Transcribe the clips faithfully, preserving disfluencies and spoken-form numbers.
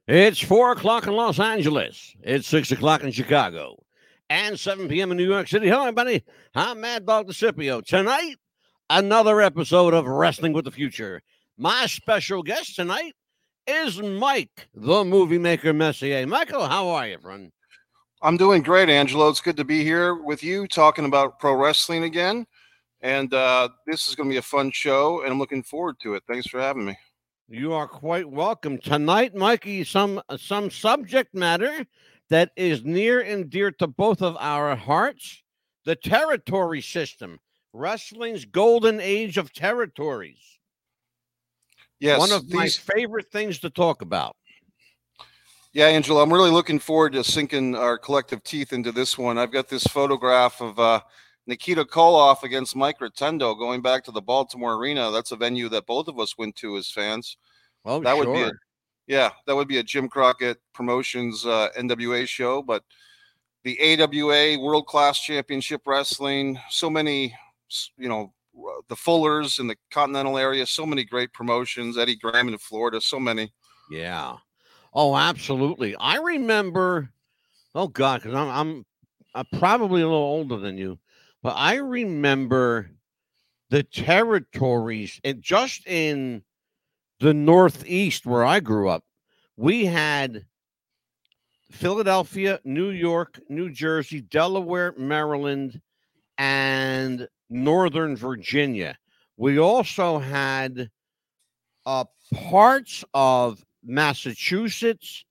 It's four o'clock in Los Angeles. It's six o'clock in Chicago. And seven p.m. in New York City. Hello, everybody. I'm Mad Dog DeCipio. Tonight, another episode of Wrestling with the Future. My special guest tonight is Mike, the Movie Maker Messier. Michael, how are you, friend? I'm doing great, Angelo. It's good to be here with you talking about pro wrestling again. And uh, this is going to be a fun show, and I'm looking forward to it. Thanks for having me. You are quite welcome. Tonight, Mikey, some some subject matter that is near and dear to both of our hearts, the territory system, wrestling's golden age of territories. Yes. One of these... my favorite things to talk about. Yeah, Angelo, I'm really looking forward to sinking our collective teeth into this one. I've got this photograph of uh, Nikita Koloff against Mike Rotendo going back to the Baltimore Arena. That's a venue that both of us went to as fans. Oh, that sure. would be a, yeah, that would be a Jim Crockett Promotions uh, N W A show. But the A W A World Class Championship Wrestling, so many, you know, the Fullers in the Continental area, so many great promotions. Eddie Graham in Florida, so many. Yeah. Oh, absolutely. I remember. Oh God, because I'm I'm I'm probably a little older than you, but I remember the territories and just in the Northeast where I grew up, we had Philadelphia, New York, New Jersey, Delaware, Maryland, and Northern Virginia. We also had uh, parts of Massachusetts,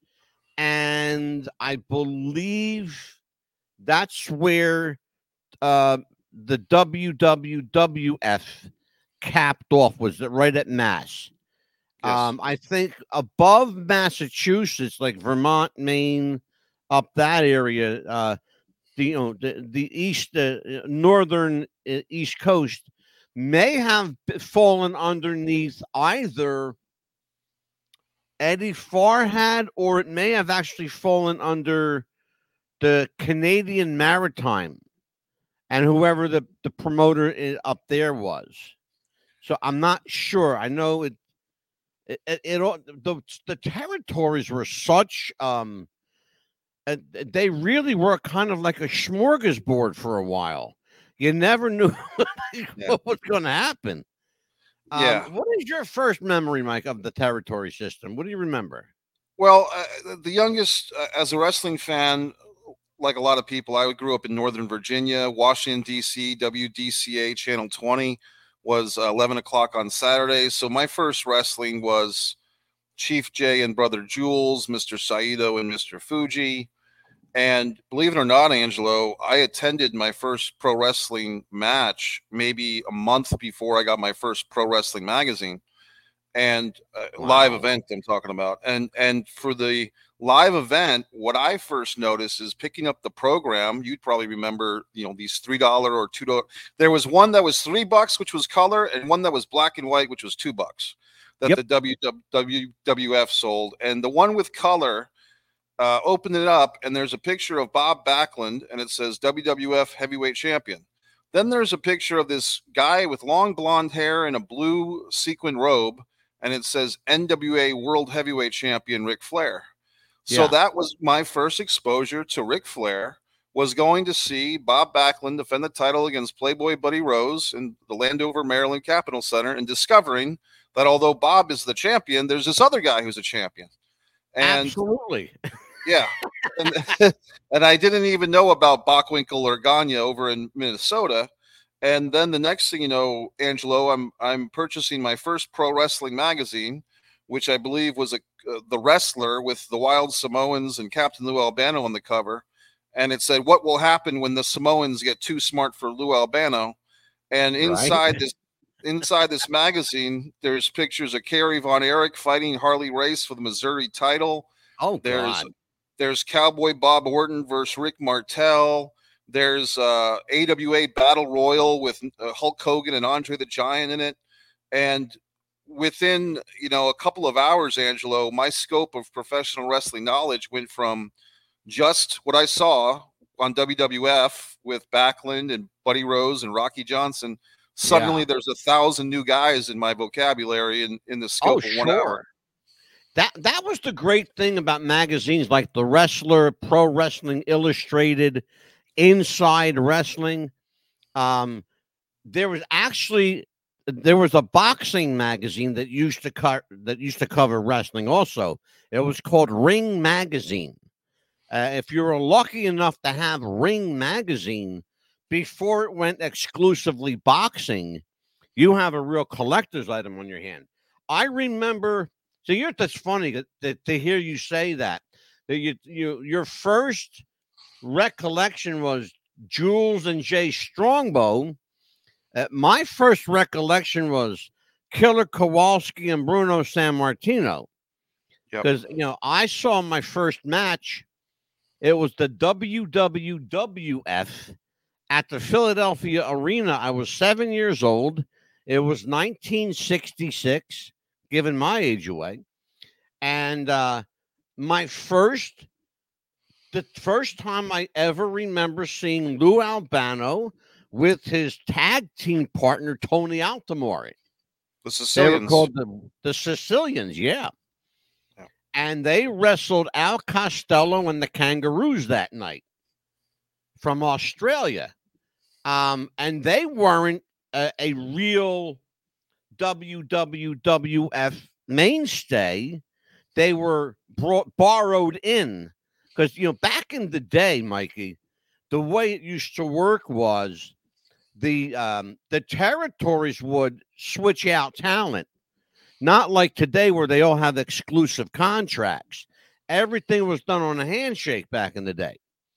and I believe that's where uh, the W W F capped off, was right at Mass. Yes. Um, I think above Massachusetts, like Vermont, Maine, up that area, uh, the you know the the east, uh, northern uh, East Coast may have fallen underneath either Eddie Farhad, or it may have actually fallen under the Canadian Maritime and whoever the the promoter is, up there was. So I'm not sure. I know it. It, it, it the, the territories were such um uh, they really were kind of like a smorgasbord for a while. You never knew Yeah. what was going to happen. Um, Yeah. What is your first memory, Mike, of the territory system? What do you remember? Well, uh, the youngest, uh, as a wrestling fan, like a lot of people, I grew up in Northern Virginia, Washington, D C, W D C A Channel twenty was uh, eleven o'clock on Saturdays. So my first wrestling was Chief J and Brother Jules, Mister Saito and Mister Fuji. And believe it or not, Angelo, I attended my first pro wrestling match maybe a month before I got my first Pro Wrestling Magazine. And uh, Wow. live event I'm talking about. And and for the live event, what I first noticed is picking up the program. You'd probably remember, you know, these three dollar or two dollar. There was one that was three bucks, which was color, and one that was black and white, which was two bucks. That yep. the W W F sold, and the one with color, uh, opened it up, and there's a picture of Bob Backlund, and it says W W F Heavyweight Champion. Then there's a picture of this guy with long blonde hair and a blue sequin robe, and it says N W A World Heavyweight Champion Ric Flair. So yeah. That was my first exposure to Ric Flair, was going to see Bob Backlund defend the title against Playboy Buddy Rose in the Landover, Maryland Capitol Center, and discovering that although Bob is the champion, there's this other guy who's a champion. And absolutely. Yeah. and, and I didn't even know about Bockwinkel or Gagne over in Minnesota. And then the next thing you know, Angelo, I'm I'm purchasing my first pro wrestling magazine, which I believe was a uh, The Wrestler with the Wild Samoans and Captain Lou Albano on the cover. And it said, "What will happen when the Samoans get too smart for Lou Albano?" And inside right. this inside this magazine, there's pictures of Kerry Von Erich fighting Harley Race for the Missouri title. Oh, there's God. there's Cowboy Bob Orton versus Rick Martel. There's uh, A W A Battle Royal with uh, Hulk Hogan and Andre the Giant in it. And within, you know, a couple of hours, Angelo, my scope of professional wrestling knowledge went from just what I saw on W W F with Backlund and Buddy Rose and Rocky Johnson. Suddenly yeah. there's a thousand new guys in my vocabulary in, in the scope oh, of one sure. hour. That that was the great thing about magazines like The Wrestler, Pro Wrestling Illustrated, Inside Wrestling. Um, there was actually there was a boxing magazine that used to cut that used to cover wrestling. Also, it was called Ring Magazine. Uh, if you were lucky enough to have Ring Magazine before it went exclusively boxing, you have a real collector's item on your hand. I remember. So you're that's funny that, that to hear you say that. That you you your first recollection was Jules and Jay Strongbow. Uh, my first recollection was Killer Kowalski and Bruno Sammartino. Yep. Because you know I saw my first match. It was the W W F at the Philadelphia Arena. I was seven years old. It was nineteen sixty-six, giving my age away. And uh, my first, the first time I ever remember seeing Lou Albano with his tag team partner, Tony Altamore. The They were Sicilians. called the, the Sicilians, yeah. Yeah. And they wrestled Al Costello and the Kangaroos that night from Australia. Um, and they weren't a, a real W W F mainstay. They were brought borrowed in because you know back in the day, Mikey, the way it used to work was the um, the territories would switch out talent, not like today where they all have exclusive contracts. Everything was done on a handshake back in the day.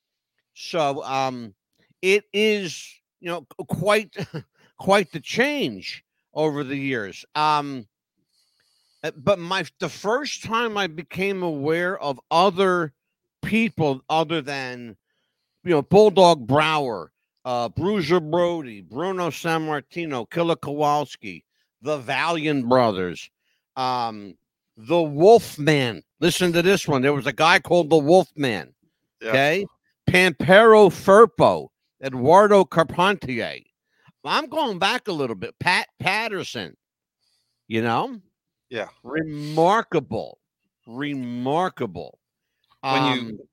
So um, it is you know quite quite the change over the years. Um, uh, but my the first time I became aware of other people other than you know Bulldog Brower, uh, Bruiser Brody, Bruno Sammartino, Killer Kowalski, the Valiant Brothers, um, the Wolfman. Listen to this one. There was a guy called the Wolfman. Yeah. Okay, Pampero Firpo, Eduardo Carpentier. I'm going back a little bit. Pat Patterson. You know. Yeah. Remarkable. Remarkable. When you Um,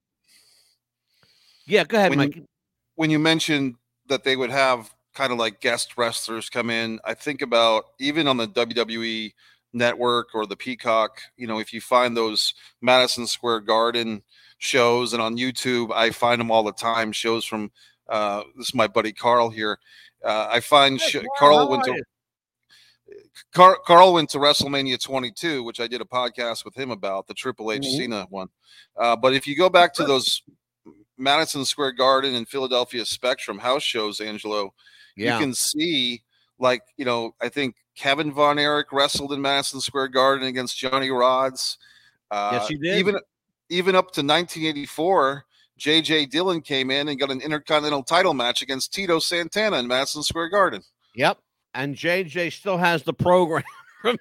yeah, go ahead, when Mike. you, when you mentioned that they would have kind of like guest wrestlers come in, I think about even on the W W E network or the Peacock, you know, if you find those Madison Square Garden shows and on YouTube, I find them all the time. Shows from uh, this is my buddy Carl here. Uh, I find Hey, sh- Carl, Carl how went are to you? Car- Carl went to WrestleMania twenty-two, which I did a podcast with him about, the Triple H Mhm. Cena one. Uh, but if you go back to those Madison Square Garden and Philadelphia Spectrum house shows, Angelo, you Yeah. can see, like, you know, I think Kevin Von Erich wrestled in Madison Square Garden against Johnny Rodz. Uh, Yes, he did. Even, even up to nineteen eighty-four, J J Dillon came in and got an Intercontinental title match against Tito Santana in Madison Square Garden. Yep. And J J still has the program. From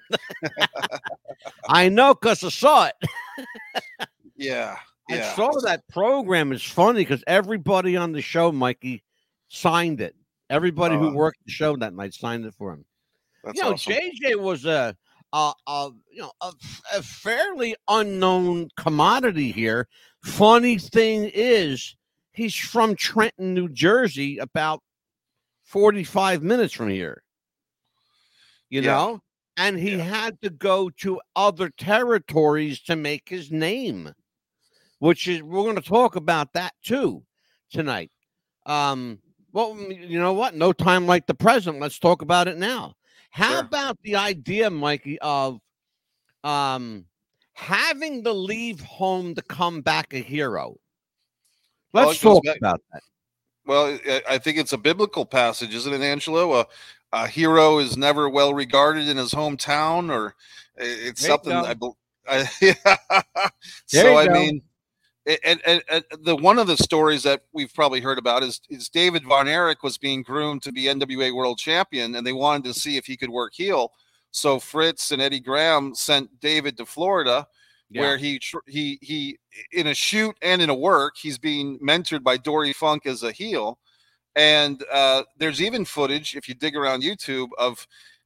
I know because I saw it. Yeah. I Yeah. saw that program. It's funny because everybody on the show, Mikey, signed it. Everybody who Uh, worked the show that night signed it for him. That's You know, awesome. J J was a, a, a you know a, a fairly unknown commodity here. Funny thing is, he's from Trenton, New Jersey, about forty-five minutes from here. You Yeah. know, and he Yeah. had to go to other territories to make his name, which is we're going to talk about that too tonight. Um, well, you know what? No time like the present. Let's talk about it now. How Sure. about the idea, Mikey, of um having to leave home to come back a hero? Well, Let's it goes talk back- about that. Well, I- I think it's a biblical passage, isn't it, Angelo? A, a hero is never well regarded in his hometown, or i- it's There you something go. I, bel- I yeah. There So you I go. mean, a- and, and, and the one of the stories that we've probably heard about is is David Von Erich was being groomed to be N W A World Champion, and they wanted to see if he could work heel. So Fritz and Eddie Graham sent David to Florida, Yeah. where he tr- he he in a shoot and in a work, he's being mentored by Dory Funk as a heel. And uh, there's even footage, if you dig around YouTube, of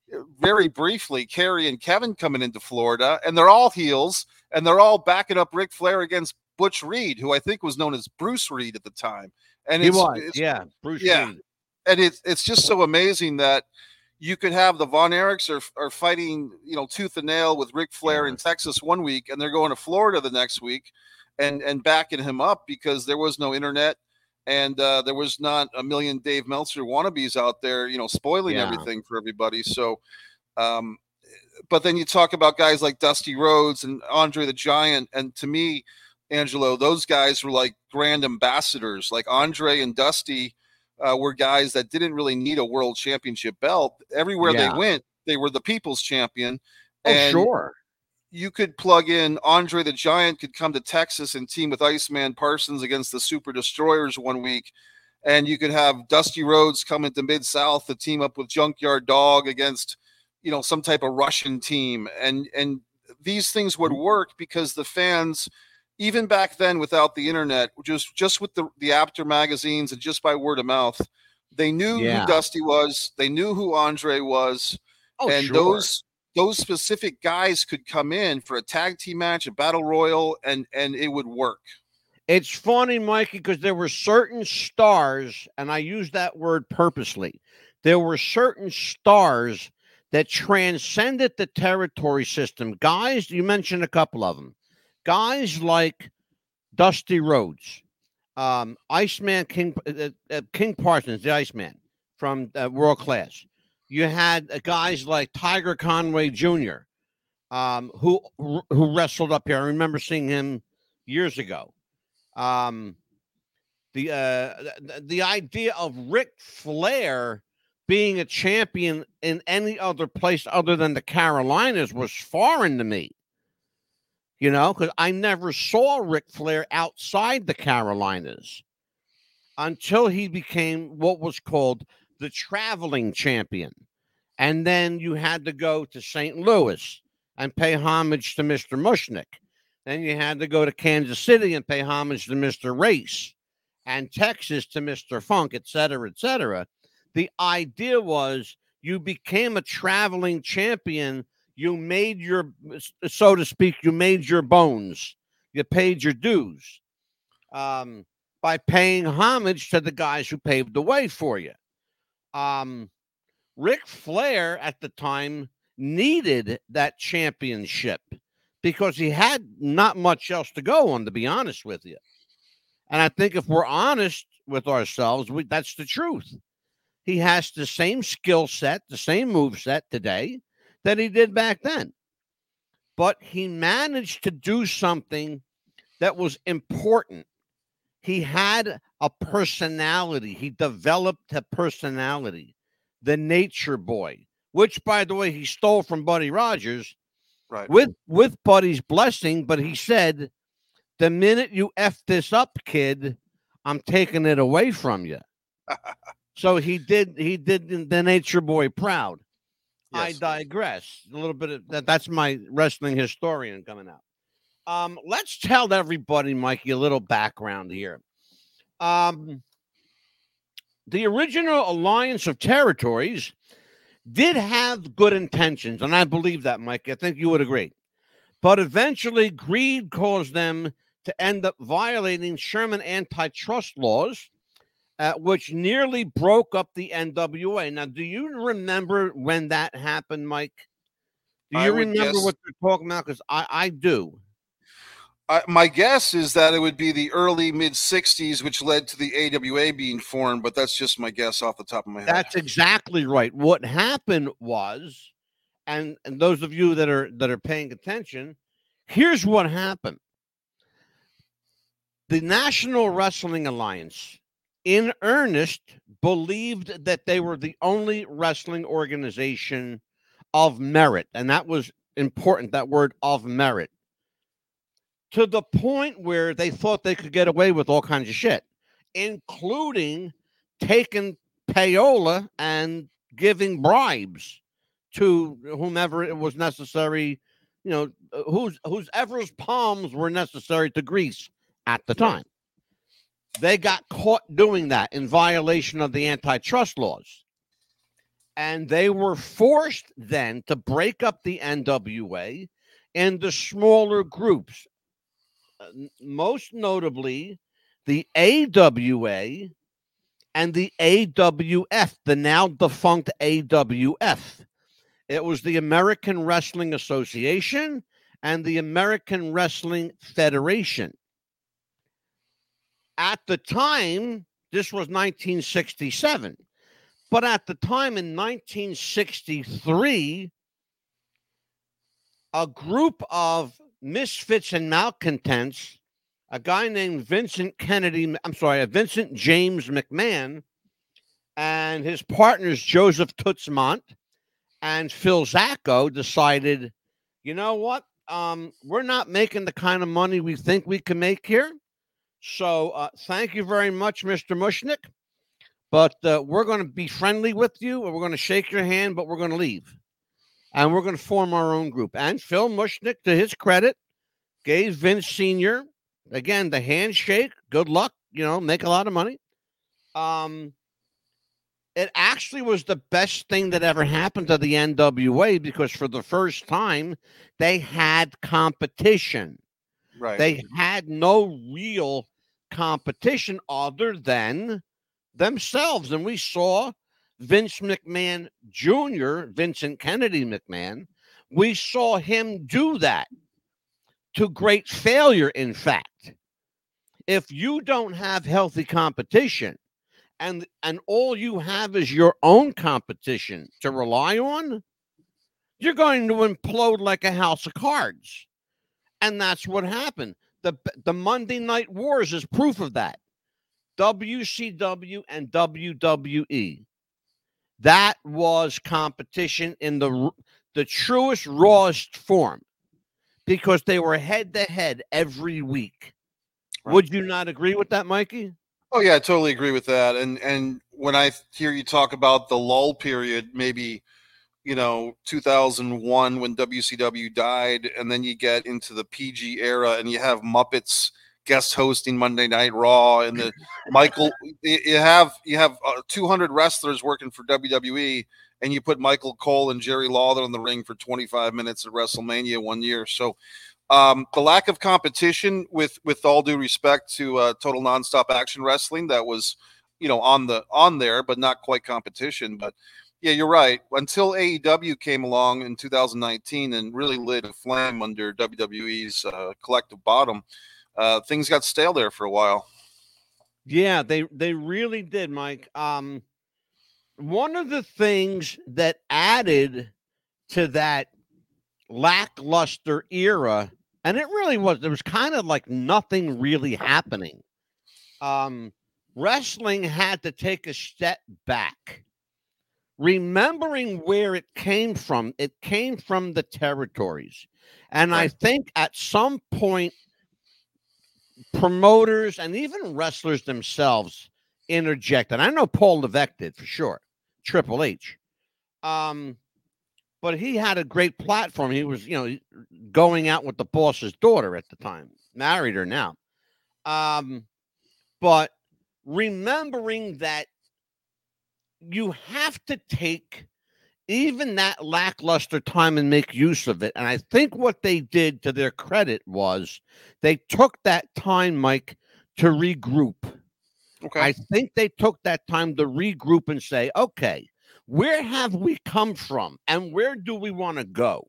very briefly, Kerry and Kevin coming into Florida, and they're all heels, and they're all backing up Ric Flair against Butch Reed, who I think was known as Bruce Reed at the time. And he it's, was, it's, yeah, Bruce yeah. Reed. And it's it's just so amazing that you could have the Von Erichs are, are fighting, you know, tooth and nail with Ric Flair Yeah. in Texas one week, and they're going to Florida the next week and, and backing him up because there was no internet. And uh, there was not a million Dave Meltzer wannabes out there, you know, spoiling Yeah. everything for everybody. So, um, but then you talk about guys like Dusty Rhodes and Andre the Giant. And to me, Angelo, those guys were like grand ambassadors. Like Andre and Dusty uh, were guys that didn't really need a world championship belt. Everywhere Yeah. they went, they were the people's champion. Oh, and sure. you could plug in Andre the Giant could come to Texas and team with Iceman Parsons against the Super Destroyers one week. And you could have Dusty Rhodes come into Mid-South to team up with Junkyard Dog against, you know, some type of Russian team. And, and these things would work because the fans, even back then without the internet, just, just with the, the Apter magazines and just by word of mouth, they knew Yeah. who Dusty was. They knew who Andre was. Oh, and sure. those, those specific guys could come in for a tag team match, a battle royal, and and it would work. It's funny, Mikey, because there were certain stars, and I use that word purposely. There were certain stars that transcended the territory system. Guys, you mentioned a couple of them. Guys like Dusty Rhodes, um, Iceman King, uh, uh, King Parsons, the Iceman from uh, World Class. You had uh, guys like Tiger Conway Junior, um, who who wrestled up here. I remember seeing him years ago. Um, the uh, the, the idea of Ric Flair being a champion in any other place other than the Carolinas was foreign to me. You know, because I never saw Ric Flair outside the Carolinas until he became what was called the traveling champion. And then you had to go to Saint Louis and pay homage to Mister Mushnick. Then you had to go to Kansas City and pay homage to Mister Race, and Texas to Mister Funk, et cetera, et cetera. The idea was you became a traveling champion. You made your, so to speak, you made your bones. You paid your dues um, by paying homage to the guys who paved the way for you. Um, Ric Flair at the time needed that championship because he had not much else to go on, to be honest with you. And I think if we're honest with ourselves, we, that's the truth. He has the same skill set, the same move set today that he did back then. But he managed to do something that was important. He had a personality. He developed a personality, the Nature Boy, which, by the way, he stole from Buddy Rogers, right? With with Buddy's blessing. But he said, "The minute you F this up, kid, I'm taking it away from you." So he did. He did the Nature Boy proud. Yes. I digress. A little bit of that. That's my wrestling historian coming out. Um, let's tell everybody, Mikey, a little background here. Um, the original Alliance of Territories did have good intentions, and I believe that, Mike. I think you would agree. But eventually, greed caused them to end up violating Sherman antitrust laws, uh, which nearly broke up the N W A. Now, do you remember when that happened, Mike? Do you remember guess, what they're talking about? Because I, I do. I, my guess is that it would be the early mid sixties, which led to the A W A being formed, but that's just my guess off the top of my head. That's exactly right. What happened was, and, and those of you that are that are paying attention, here's what happened. The National Wrestling Alliance, in earnest, believed that they were the only wrestling organization of merit, and that was important, that word of merit, to the point where they thought they could get away with all kinds of shit, including taking payola and giving bribes to whomever it was necessary, you know, whose whosever's palms were necessary to grease at the time. They got caught doing that in violation of the antitrust laws. And they were forced then to break up the N W A into smaller groups, uh, most notably the A W A and the A W F, the now defunct A W F. It was the American Wrestling Association and the American Wrestling Federation. At the time, this was nineteen sixty-seven, but at the time in nineteen sixty-three, a group of misfits and malcontents, a guy named Vincent Kennedy, I'm sorry, Vincent James McMahon, and his partners Joseph Tootsmont and Phil Zacco decided, you know what? Um, we're not making the kind of money we think we can make here. So uh, thank you very much, Mister Mushnick. But uh, we're going to be friendly with you, and we're going to shake your hand, but we're going to leave. And we're going to form our own group. And Phil Mushnick, to his credit, gave Vince Senior, again, the handshake. Good luck. You know, make a lot of money. Um, it actually was the best thing that ever happened to the N W A because for the first time, they had competition. Right. They had no real competition other than themselves. And we saw Vince McMahon Junior, Vincent Kennedy McMahon, we saw him do that to great failure, in fact. If you don't have healthy competition and, and all you have is your own competition to rely on, you're going to implode like a house of cards. And that's what happened. The, the Monday Night Wars is proof of that. W C W and W W E. That was competition in the, the truest, rawest form because they were head to head every week. Right. Would you not agree with that, Mikey? Oh, yeah, I totally agree with that. And and when I hear you talk about the lull period, maybe, you know, two thousand one when W C W died, and then you get into the P G era and you have Muppets guest hosting Monday Night Raw, and the Michael, you have you have uh, two hundred wrestlers working for W W E, and you put Michael Cole and Jerry Lawler in the ring for twenty-five minutes at WrestleMania one year. So um, the lack of competition, with with all due respect to uh, Total Nonstop Action Wrestling, that was, you know, on the on there, but not quite competition. But yeah, you're right. Until A E W came along in two thousand nineteen and really lit a flame under W W E's uh, collective bottom, Uh, things got stale there for a while. Yeah, they they really did, Mike. Um, one of the things that added to that lackluster era, and it really was, there was kind of like nothing really happening. Um, wrestling had to take a step back. Remembering where it came from, it came from the territories. And right. I think at some point, promoters and even wrestlers themselves interjected. I know Paul Levesque did for sure, Triple H. Um, but he had a great platform. He was, you know, going out with the boss's daughter at the time, married her now. Um, but remembering that you have to take even that lackluster time and make use of it. And I think what they did, to their credit, was they took that time, Mike, to regroup. Okay. I think they took that time to regroup and say, okay, where have we come from and where do we want to go?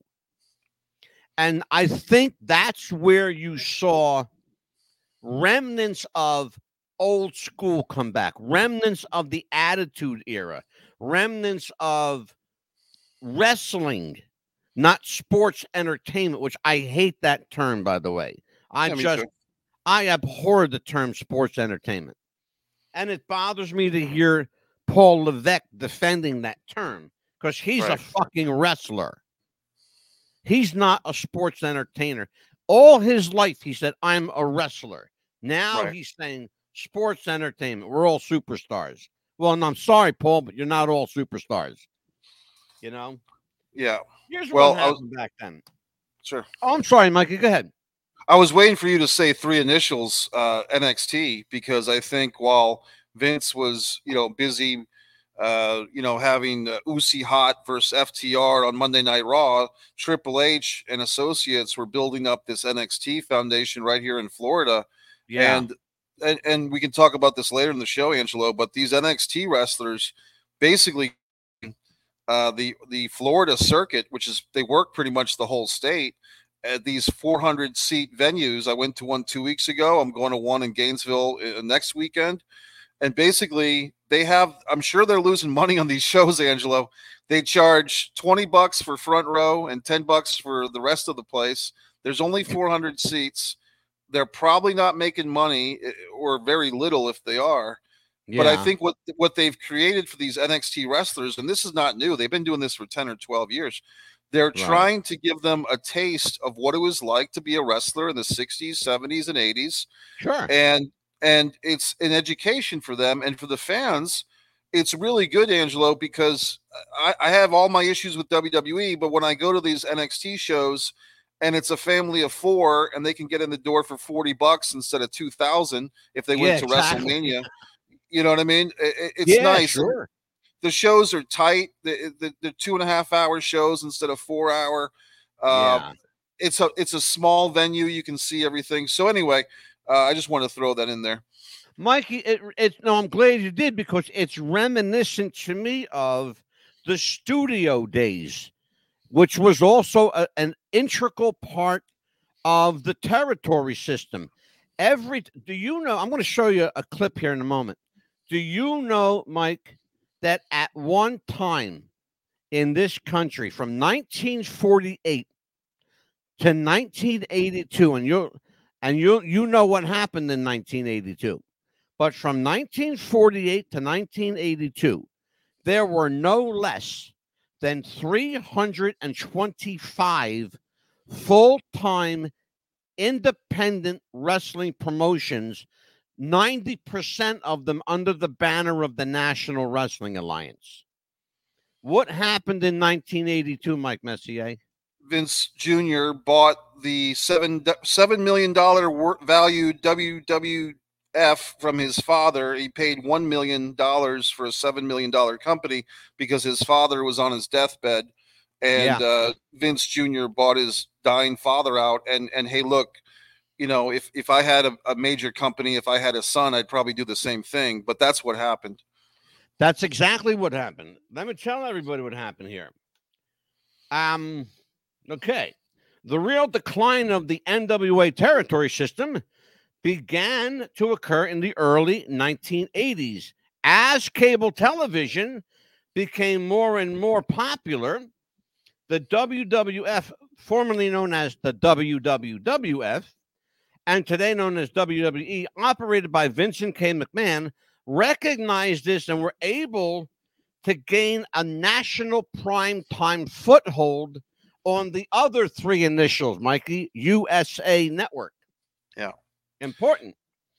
And I think that's where you saw remnants of old school come back, remnants of the Attitude Era, remnants of wrestling, not sports entertainment, which I hate that term, by the way. I yeah, just, I abhor the term sports entertainment. And it bothers me to hear Paul Levesque defending that term because he's right. a fucking wrestler. He's not a sports entertainer. All his life, he said, I'm a wrestler. Now right. he's saying sports entertainment. We're all superstars. Well, and I'm sorry, Paul, but you're not all superstars. You know? Yeah. Here's well, what happened was, back then. Sure. Oh, I'm sorry, Mikey. Go ahead. I was waiting for you to say three initials, uh, N X T, because I think while Vince was, you know, busy uh, you know, having uh, Uzi Hot versus F T R on Monday Night Raw, Triple H and associates were building up this N X T foundation right here in Florida. Yeah. And, and, and we can talk about this later in the show, Angelo, but these N X T wrestlers basically, uh, the, the Florida circuit, which is, they work pretty much the whole state at these four hundred seat venues. I went to one two weeks ago. I'm going to one in Gainesville uh, next weekend. And basically, they have, I'm sure they're losing money on these shows, Angelo. They charge twenty bucks for front row and ten bucks for the rest of the place. There's only four hundred seats. They're probably not making money, or very little if they are. Yeah. But I think what, what they've created for these N X T wrestlers, and this is not new, they've been doing this for ten or twelve years. They're right. trying to give them a taste of what it was like to be a wrestler in the sixties, seventies, and eighties. Sure. And And it's an education for them, and for the fans, it's really good, Angelo, because I, I have all my issues with W W E, but when I go to these N X T shows and it's a family of four and they can get in the door for forty bucks instead of two thousand if they yeah, went to exactly. WrestleMania, you know what I mean? It, it's yeah, nice. Sure. The shows are tight. The, the, the two and a half hour shows instead of four hour. Uh, yeah. It's a, it's a small venue. You can see everything. So anyway, Uh, I just want to throw that in there. Mikey, it, it's no, I'm glad you did, because it's reminiscent to me of the studio days, which was also a, an integral part of the territory system. Every, do you know, I'm going to show you a clip here in a moment. Do you know, Mike, that at one time in this country from nineteen forty-eight to nineteen eighty-two, and you're, And you you know what happened in nineteen eighty-two. But from nineteen forty-eight to nineteen eighty-two, there were no less than three hundred twenty-five full-time independent wrestling promotions, ninety percent of them under the banner of the National Wrestling Alliance. What happened in nineteen eighty-two, Mike Messier? Vince Junior bought the seven seven million dollar value W W F from his father. He paid one million dollars for a seven million dollar company because his father was on his deathbed, and yeah. uh, Vince Junior bought his dying father out. And and hey, look, you know, if if I had a, a major company, if I had a son, I'd probably do the same thing. But that's what happened. That's exactly what happened. Let me tell everybody what happened here. Um. Okay, the real decline of the N W A territory system began to occur in the early nineteen eighties. As cable television became more and more popular, the W W F, formerly known as the W W F, and today known as W W E, operated by Vincent K. McMahon, recognized this and were able to gain a national primetime foothold on the other three initials, Mikey, U S A Network. Yeah. Important.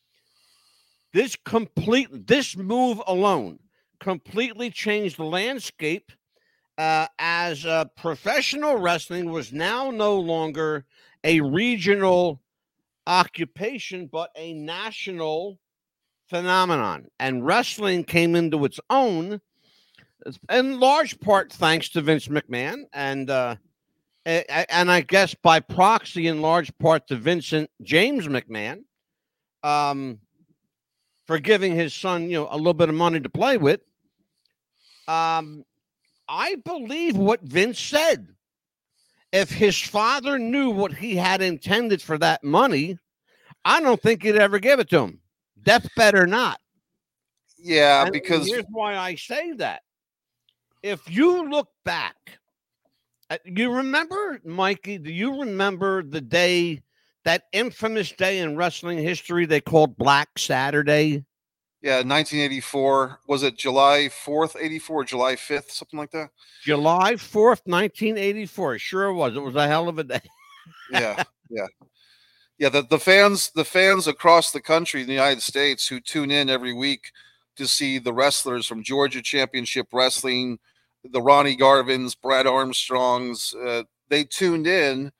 This complete, this move alone completely changed the landscape uh, as uh, professional wrestling was now no longer a regional occupation, but a national phenomenon. And wrestling came into its own, in large part thanks to Vince McMahon, and uh, and I guess by proxy, in large part to Vincent James McMahon, um, for giving his son, you know, a little bit of money to play with. Um, I believe what Vince said. If his father knew what he had intended for that money, I don't think he'd ever give it to him. Deathbed or not. Yeah, and because here's why I say that. If you look back, you remember, Mikey, do you remember the day, that infamous day in wrestling history they called Black Saturday? Yeah, nineteen eighty-four. Was it July fourth, eighty-four, July fifth, something like that? July fourth, nineteen eighty-four. It sure was. It was a hell of a day. yeah, yeah. Yeah, the, the fans, the fans across the country in the United States who tune in every week to see the wrestlers from Georgia Championship Wrestling, the Ronnie Garvins, Brad Armstrongs, uh, they tuned in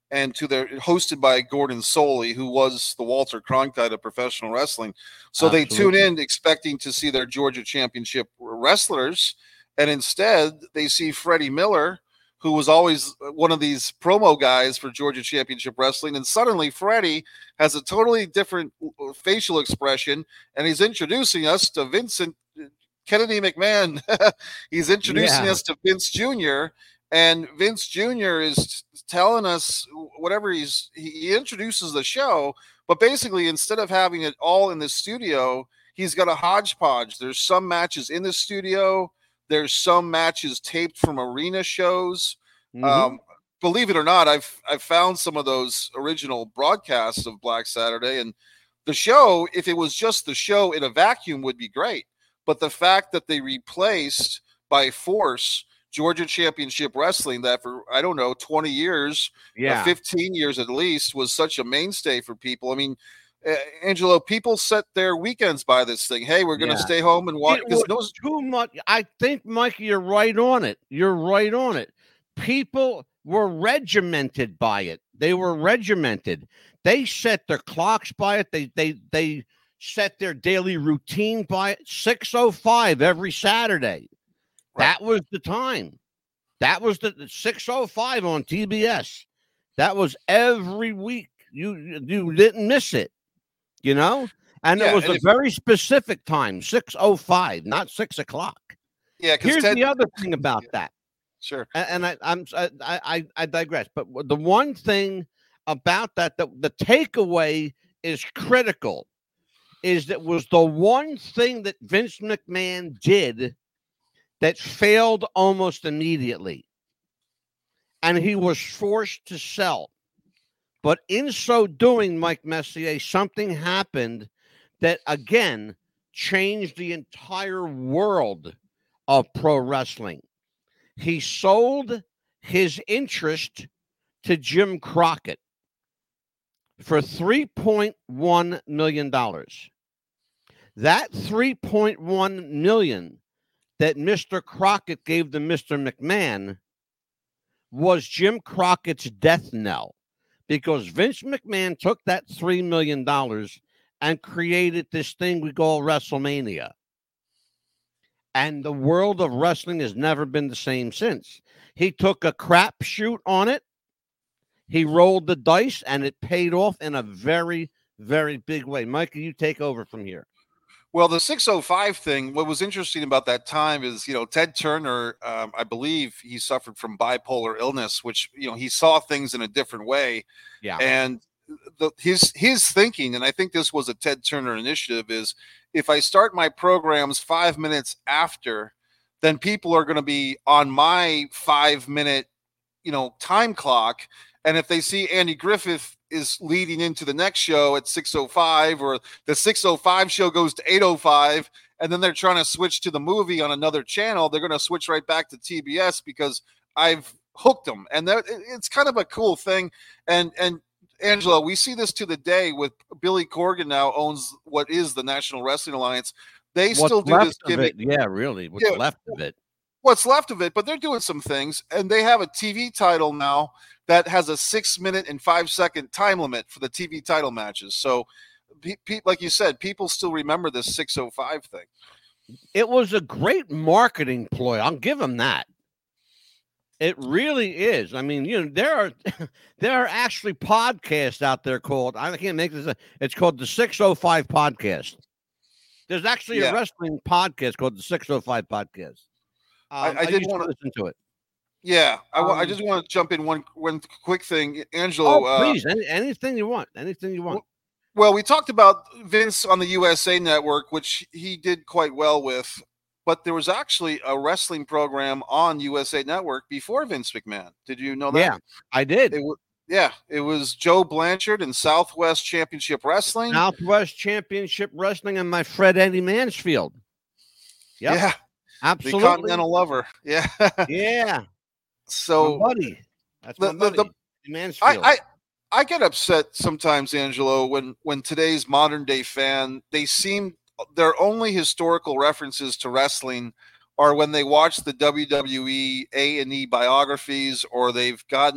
and to their hosted by Gordon Soley, who was the Walter Cronkite of professional wrestling. So Absolutely. they tune in expecting to see their Georgia Championship wrestlers, and instead they see Freddie Miller, who was always one of these promo guys for Georgia Championship Wrestling. And suddenly Freddie has a totally different facial expression, and he's introducing us to Vincent Kennedy McMahon. He's introducing Yeah. us to Vince Junior, and Vince Junior is telling us whatever he's, he introduces the show, but basically instead of having it all in the studio, he's got a hodgepodge. There's some matches in the studio. There's some matches taped from arena shows. Mm-hmm. Um, believe it or not, I've I've found some of those original broadcasts of Black Saturday, and the show, if it was just the show in a vacuum, would be great. But the fact that they replaced by force Georgia Championship Wrestling, that for, I don't know, twenty years, yeah, uh, fifteen years at least, was such a mainstay for people. I mean, Uh, Angelo, people set their weekends by this thing. Hey, we're going to yeah. stay home and watch. It was too much. I think, Mikey, you're right on it. You're right on it. People were regimented by it. They were regimented. They set their clocks by it. They they they set their daily routine by it. six oh five every Saturday. Right. That was the time. That was the six oh five on T B S. That was every week. You you didn't miss it. You know, and yeah, it was and a if, very specific time, six oh five, not six o'clock. Yeah. Here's Ted, the other thing about yeah, that. Sure. And, and I, I'm, I, I, I digress. But the one thing about that, the, the takeaway is critical, is that was the one thing that Vince McMahon did that failed almost immediately. And he was forced to sell. But in so doing, Mike Messier, something happened that, again, changed the entire world of pro wrestling. He sold his interest to Jim Crockett for three point one million dollars. That three point one million dollars that Mister Crockett gave to Mister McMahon was Jim Crockett's death knell. Because Vince McMahon took that three million dollars and created this thing we call WrestleMania. And the world of wrestling has never been the same since. He took a crapshoot on it. He rolled the dice, and it paid off in a very, very big way. Mikey, you take over from here. Well, the six oh five thing, what was interesting about that time is, you know, Ted Turner, um, I believe he suffered from bipolar illness, which, you know, he saw things in a different way. Yeah. And the, his, his thinking, and I think this was a Ted Turner initiative, is if I start my programs five minutes after, then people are going to be on my five minute, you know, time clock. And if they see Andy Griffith is leading into the next show at six oh five, or the six oh five show goes to eight oh five, and then they're trying to switch to the movie on another channel, they're going to switch right back to T B S because I've hooked them. And that, it's kind of a cool thing. And, and Angela, we see this to the day with Billy Corgan now owns what is the National Wrestling Alliance. They What's still do left this of gimmick. It? Yeah, really. What's yeah. left of it? What's left of it, but they're doing some things, and they have a T V title now that has a six minute and five second time limit for the T V title matches. So, pe- pe- like you said, people still remember this six oh five thing. It was a great marketing ploy. I'll give them that. It really is. I mean, you know, there are there are actually podcasts out there called, I can't make this, it's called the six oh five Podcast. There's actually yeah. a wrestling podcast called the six oh five Podcast. Um, I, I, I did want to listen to it. Yeah, I, um, I just want to jump in one one quick thing, Angelo. Oh, please, uh, Any, anything you want, anything you want. Well, we talked about Vince on the U S A Network, which he did quite well with, but there was actually a wrestling program on U S A Network before Vince McMahon. Did you know that? Yeah, I did. It was, yeah, it was Joe Blanchard and Southwest Championship Wrestling. Southwest Championship Wrestling and my friend Eddie Mansfield. Yep. Yeah. Absolutely. The Continental Lover. Yeah. Yeah. So, my buddy. That's the, my buddy. The, the, Mansfield. I, I, I get upset sometimes, Angelo, when, when today's modern day fan, they seem their only historical references to wrestling are when they watch the W W E A and E biographies, or they've gotten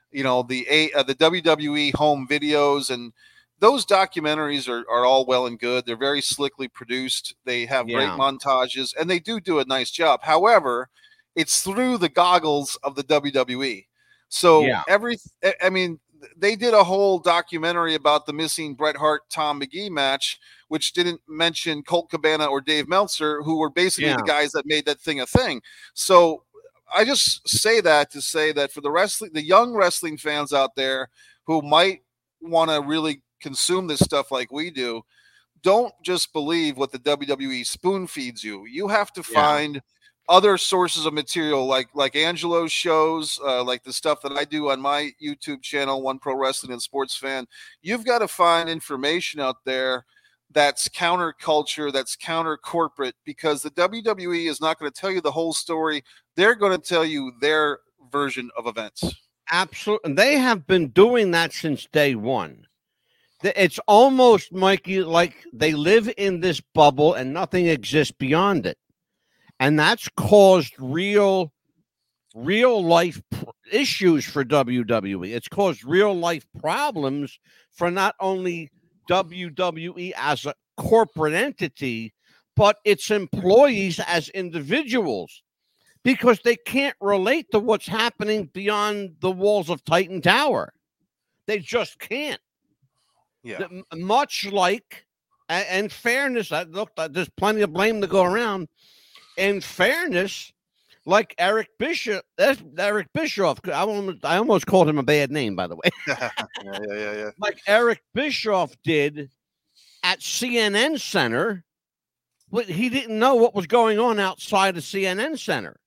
you know, the a uh, the W W E home videos, and those documentaries are, are all well and good. They're very slickly produced. They have great Yeah. montages, and they do do a nice job. However, it's through the goggles of the W W E. So Yeah. every, I mean, they did a whole documentary about the missing Bret Hart Tom McGee match, which didn't mention Colt Cabana or Dave Meltzer, who were basically Yeah. the guys that made that thing a thing. So I just say that to say that for the wrestling, the young wrestling fans out there who might want to really consume this stuff like we do, don't just believe what the W W E spoon feeds you. You have to Yeah. find other sources of material, like like Angelo's shows, uh, like the stuff that I do on my YouTube channel, One Pro Wrestling and Sports Fan. You've got to find information out there that's counterculture, that's counter corporate, because the W W E is not going to tell you the whole story. They're going to tell you their version of events. Absolutely. They have been doing that since day one. It's almost, Mikey, like they live in this bubble and nothing exists beyond it. And that's caused real, real life pr- issues for W W E. It's caused real life problems for not only W W E as a corporate entity, but its employees as individuals, because they can't relate to what's happening beyond the walls of Titan Tower. They just can't. Yeah. The, much like, and, and fairness, I look, there's plenty of blame to go around. In fairness, like Eric Bischoff, that's Eric Bischoff. I almost, I almost called him a bad name, by the way. yeah, yeah, yeah, yeah. Like Eric Bischoff did at C N N Center, but he didn't know what was going on outside the C N N Center,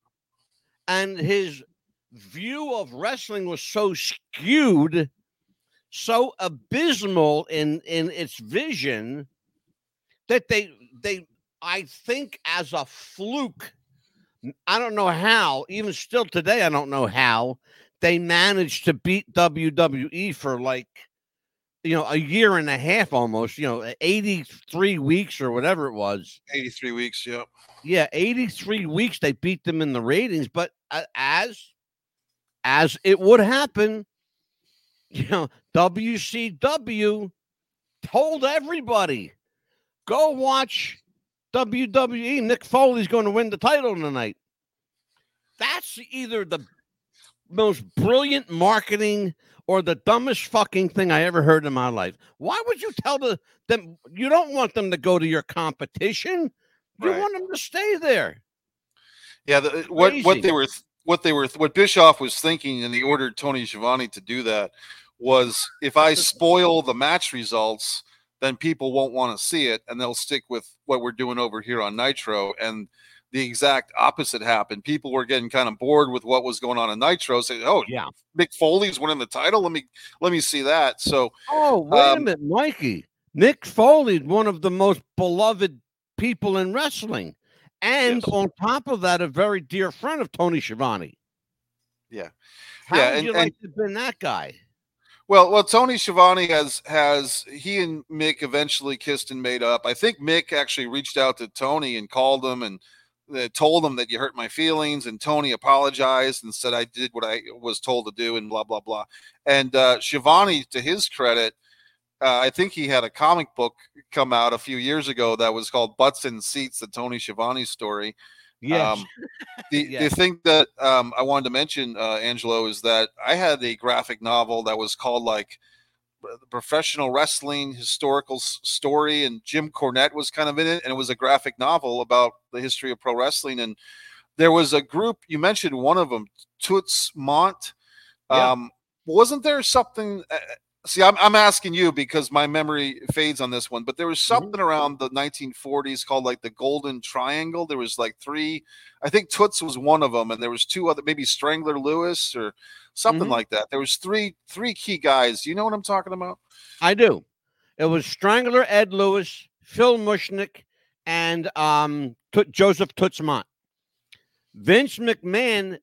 and his view of wrestling was so skewed, so abysmal in in its vision, that they they I think as a fluke, I don't know how, even still today I don't know how they managed to beat W W E for like, you know, a year and a half almost, you know, eighty-three weeks or whatever it was. eighty-three weeks, yeah. Yeah, eighty-three weeks they beat them in the ratings, but uh, as as it would happen, you know, W C W told everybody, go watch W W E. Mick Foley's going to win the title tonight. That's either the most brilliant marketing or the dumbest fucking thing I ever heard in my life. Why would you tell the, them you don't want them to go to your competition? You Right. want them to stay there. Yeah, the, what Crazy. what they were what they were what Bischoff was thinking, and he ordered Tony Schiavone to do that, was if I spoil the match results, then people won't want to see it, and they'll stick with what we're doing over here on Nitro. And the exact opposite happened. People were getting kind of bored with what was going on in Nitro, saying, "Oh, Yeah. Mick Foley's winning the title. Let me let me see that." So, Oh, wait um, a minute, Mikey. Mick Foley, one of the most beloved people in wrestling. And Yes. on top of that, a very dear friend of Tony Schiavone. Yeah. How Yeah, would and- you and- like to have been that guy? Well, well, Tony Schiavone has has he and Mick eventually kissed and made up. I think Mick actually reached out to Tony and called him and uh, told him that you hurt my feelings, and Tony apologized and said I did what I was told to do and blah blah blah. And uh, Schiavone, to his credit, uh, I think he had a comic book come out a few years ago that was called Butts and Seats, the Tony Schiavone story. Yes. Um, the, Yeah. the thing that um, I wanted to mention, uh, Angelo, is that I had a graphic novel that was called like the Professional Wrestling Historical S- Story, and Jim Cornette was kind of in it, and it was a graphic novel about the history of pro wrestling. And there was a group, you mentioned one of them, Toots Mont. Yeah. Um, wasn't there something? Uh, see, I'm, I'm asking you because my memory fades on this one, but there was something around the nineteen forties called like the Golden Triangle. There was like three, I think Toots was one of them, and there was two other, maybe Strangler Lewis or something Mhm. like that. There was three three key guys. You know what I'm talking about? I do. It was Strangler Ed Lewis, Phil Mushnick, and um, Toot- Joseph Tootsmont. Vince McMahon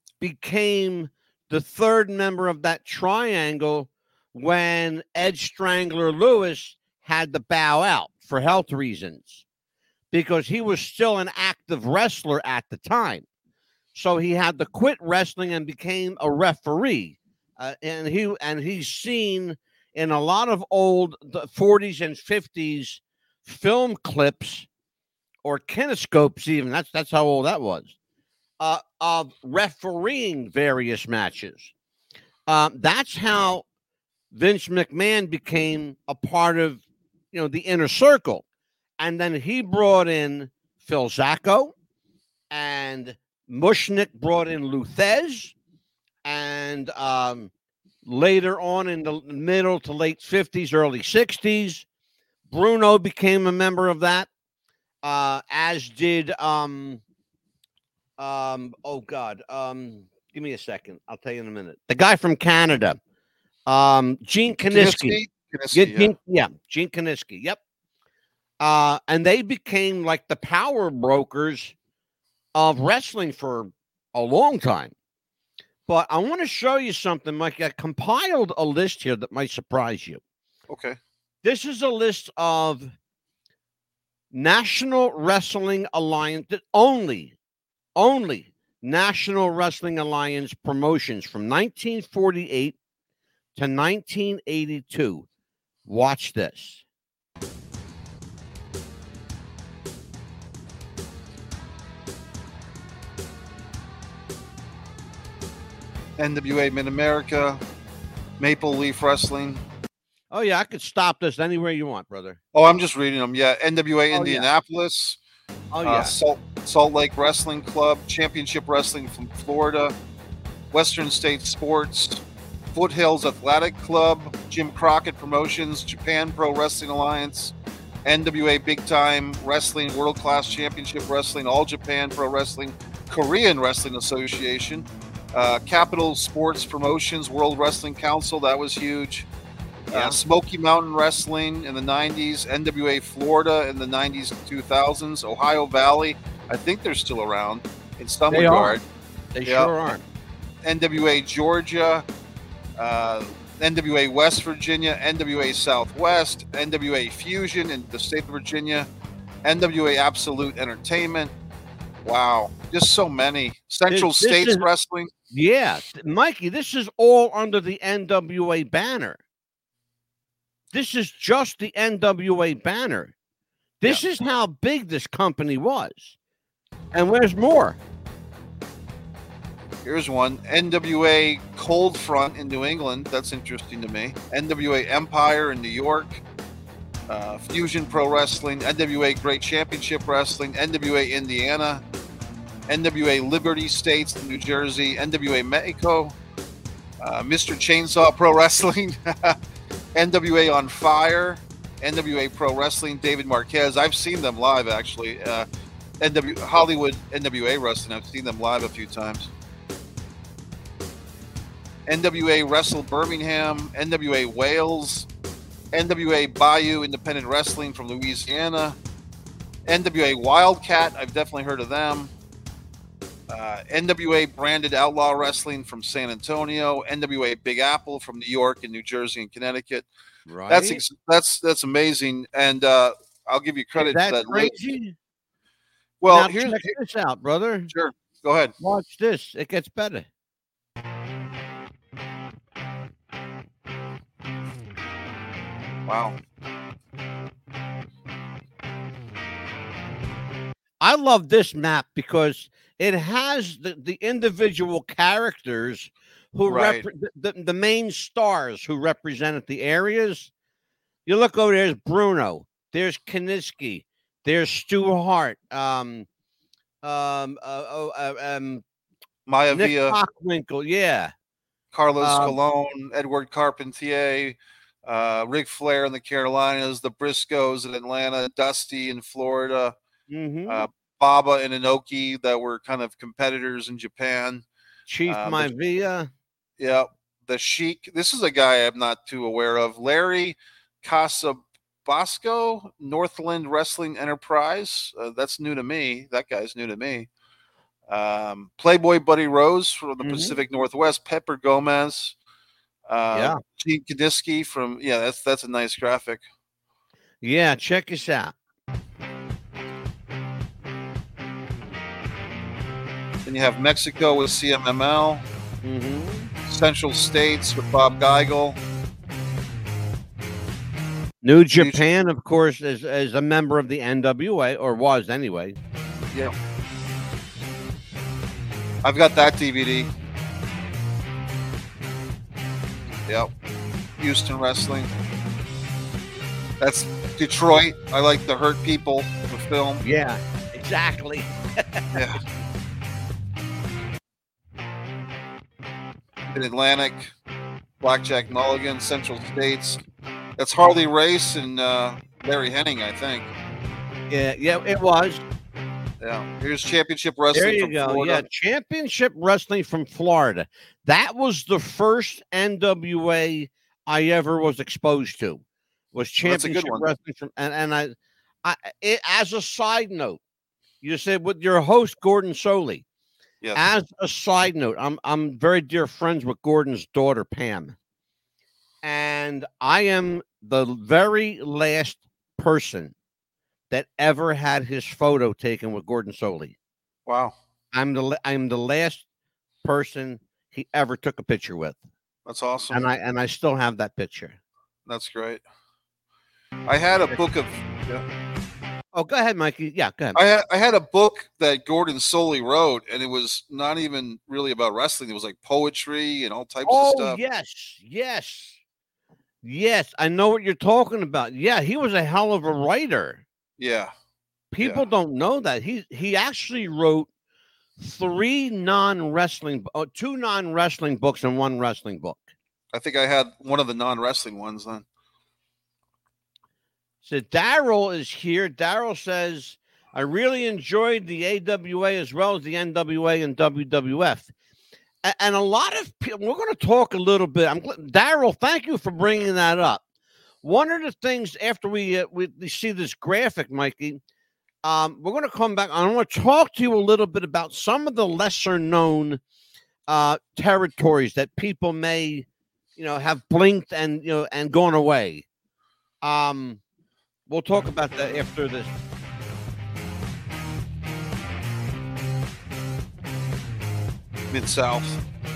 became the third member of that triangle when Ed Strangler Lewis had to bow out for health reasons, because he was still an active wrestler at the time. So he had to quit wrestling and became a referee. uh, and he and he's seen in a lot of old the forties and fifties film clips or kinescopes. Even that's that's how old that was. Uh, of refereeing various matches. Um, that's how Vince McMahon became a part of, you know, the inner circle. And then he brought in Phil Zacco, and Mushnick brought in Luthez, and um, later on in the middle to late fifties, early sixties, Bruno became a member of that, uh, as did, um, um, oh God, um, give me a second. I'll tell you in a minute. The guy from Canada, um, Gene Kiniski. Kiniski, Yeah, yeah. Gene, yeah, Gene Kiniski. Yep. Uh, and they became like the power brokers of wrestling for a long time. But I want to show you something, Mike. I compiled a list here that might surprise you. Okay. This is a list of National Wrestling Alliance, that only, only National Wrestling Alliance promotions from nineteen forty-eight to nineteen eighty-two. Watch this. N W A Mid-America, Maple Leaf Wrestling. Oh, yeah, I could stop this anywhere you want, brother. Oh, I'm just reading them. Yeah, N W A yeah. Indianapolis. Oh, uh, yeah. Salt, Salt Lake Wrestling Club, Championship Wrestling from Florida, Western States Sports, Foothills Athletic Club, Jim Crockett Promotions, Japan Pro Wrestling Alliance, N W A Big Time Wrestling, World Class Championship Wrestling, All Japan Pro Wrestling, Korean Wrestling Association, uh, Capital Sports Promotions, World Wrestling Council, that was huge. Yeah. Uh, Smoky Mountain Wrestling in the nineties, N W A Florida in the nineties and two thousands, Ohio Valley, I think they're still around in some They regard. Are. They Yeah. sure are. N W A Georgia, uh, N W A West Virginia, N W A Southwest, N W A Fusion in the state of Virginia, N W A Absolute Entertainment. Wow, just so many. Central This- this States is- Wrestling. Yeah, Mikey, this is all under the N W A banner. This is just the N W A banner. This is how big this company was. And where's more? Here's one. N W A Cold Front in New England. That's interesting to me. N W A Empire in New York. Uh, Fusion Pro Wrestling. N W A Great Championship Wrestling. N W A Indiana. N W A Liberty States in New Jersey. N W A Mexico. Uh, Mister Chainsaw Pro Wrestling. N W A On Fire. N W A Pro Wrestling. David Marquez. I've seen them live, actually. Uh, N W Hollywood N W A Wrestling. I've seen them live a few times. N W A Wrestle Birmingham, N W A Wales, N W A Bayou Independent Wrestling from Louisiana, N W A Wildcat, I've definitely heard of them, uh, N W A Branded Outlaw Wrestling from San Antonio, N W A Big Apple from New York and New Jersey and Connecticut. Right. That's ex- that's that's amazing, and uh, I'll give you credit Is for that that list. crazy? Well, Now, here's check this out, brother. sure. Go ahead. Watch this. It gets better. Wow. I love this map because it has the, the individual characters who Right. repre- the, the, the main stars who represented the areas. You look over there's Bruno, there's Kiniski, there's Stu Hart, um, um, uh, oh, uh, um, Maya Nick Villa. Bockwinkel, yeah, Carlos Um, Colon, Edward Carpentier, uh, Ric Flair in the Carolinas, the Briscoes in Atlanta, Dusty in Florida, mm-hmm. uh, Baba and Inoki that were kind of competitors in Japan. Chief uh, the- Maivia. Yeah, the Sheik. This is a guy I'm not too aware of. Larry Casabasco, Northland Wrestling Enterprise. Uh, that's new to me. That guy's new to me. Um, Playboy Buddy Rose from the Mhm. Pacific Northwest. Pepper Gomez. Uh, Yeah. Gene Kiniski from yeah, that's that's a nice graphic. Yeah, check this out. Then you have Mexico with C M M L, Mm-hmm. Central States with Bob Geigel. New Japan, of course, is, is a member of the N W A, or was anyway. Yeah. I've got that D V D. Yep. Houston Wrestling. That's Detroit. I like the Hurt People, the film. Yeah, exactly. Yeah. Mid-Atlantic, Blackjack Mulligan, Central States. That's Harley Race and uh, Larry Henning, I think. Yeah, yeah, it was. Yeah. Here's Championship Wrestling. There you from go. Florida. Yeah, Championship Wrestling from Florida. That was the first N W A I ever was exposed to. Was Championship one. Wrestling from and and I, I it, as a side note, you said with your host Gordon Soley. Yes. As a side note, I'm I'm very dear friends with Gordon's daughter Pam, and I am the very last person that ever had his photo taken with Gordon Soley. Wow. I'm the I'm the last person he ever took a picture with. That's awesome. And I and I still have that picture. That's great. I had a book of yeah. Oh, go ahead, Mikey. Yeah, go ahead. I had I had a book that Gordon Soley wrote, and it was not even really about wrestling. It was like poetry and all types oh, of stuff. yes, yes, yes. I know what you're talking about. Yeah, he was a hell of a writer. Yeah. People yeah. don't know that. He he actually wrote three non-wrestling, oh, two non-wrestling books and one wrestling book. I think I had one of the non-wrestling ones then. So Daryl is here. Daryl says, I really enjoyed the A W A as well as the N W A and W W F. A- and a lot of people, we're going to talk a little bit. I'm Daryl, thank you for bringing that up. One of the things after we, uh, we, we see this graphic, Mikey, um, we're going to come back. I want to talk to you a little bit about some of the lesser known uh, territories that people may, you know, have blinked and, you know, and gone away. Um, We'll talk about that after this. Mid-South.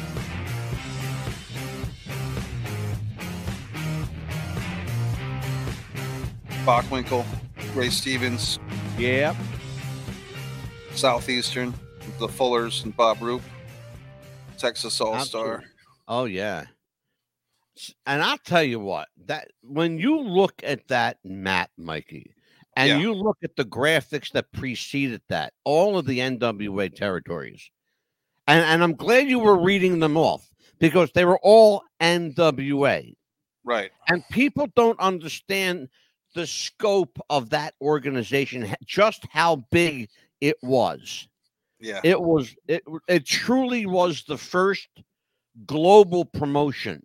Bockwinkel, Ray Stevens. Yeah. Southeastern, the Fullers and Bob Roop. Texas All-Star. Oh, yeah. And I'll tell you what, that when you look at that map, Mikey, and Yeah. you look at the graphics that preceded that, all of the N W A territories, and, and I'm glad you were reading them off because they were all N W A. Right. And people don't understand the scope of that organization, just how big it was. Yeah. It was, it, it truly was the first global promotion.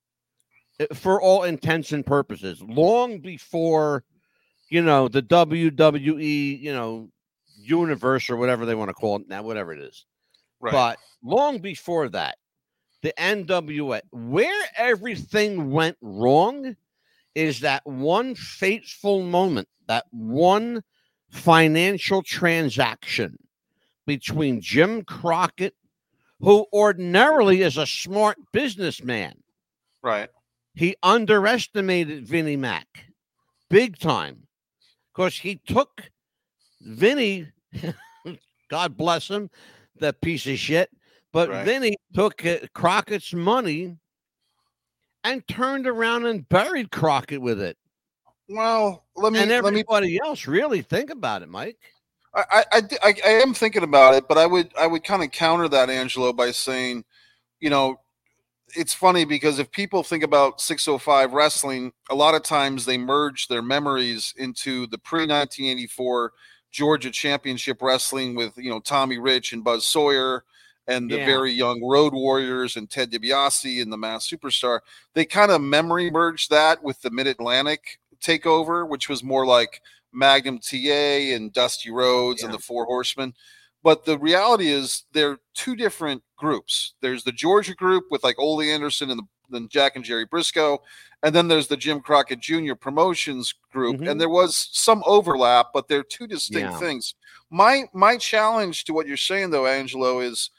For all intents and purposes, long before, you know, the W W E, you know, universe or whatever they want to call it now, whatever it is. Right. But long before that, the N W A, where everything went wrong is that one fateful moment, that one financial transaction between Jim Crockett, who ordinarily is a smart businessman. Right. He underestimated Vinnie Mac big time because he took Vinnie, God bless him, the piece of shit, but right. Vinnie took uh, Crockett's money and turned around and buried Crockett with it. Well, let me and everybody let me, else really think about it, Mike. I, I, I, I am thinking about it, but I would I would kind of counter that, Angelo, by saying, you know, it's funny because if people think about six oh five wrestling, a lot of times they merge their memories into the pre nineteen eighty-four Georgia Championship Wrestling with, you know, Tommy Rich and Buzz Sawyer and the Yeah. very young Road Warriors and Ted DiBiase and the Masked Superstar. They kind of memory merged that with the Mid-Atlantic takeover, which was more like Magnum T A and Dusty Rhodes Yeah. and the Four Horsemen. But the reality is they're two different groups. There's the Georgia group with like Ole Anderson and the, then Jack and Jerry Briscoe. And then there's the Jim Crockett Junior Promotions group. Mhm. And there was some overlap, but they're two distinct Yeah. things. My my challenge to what you're saying, though, Angelo, is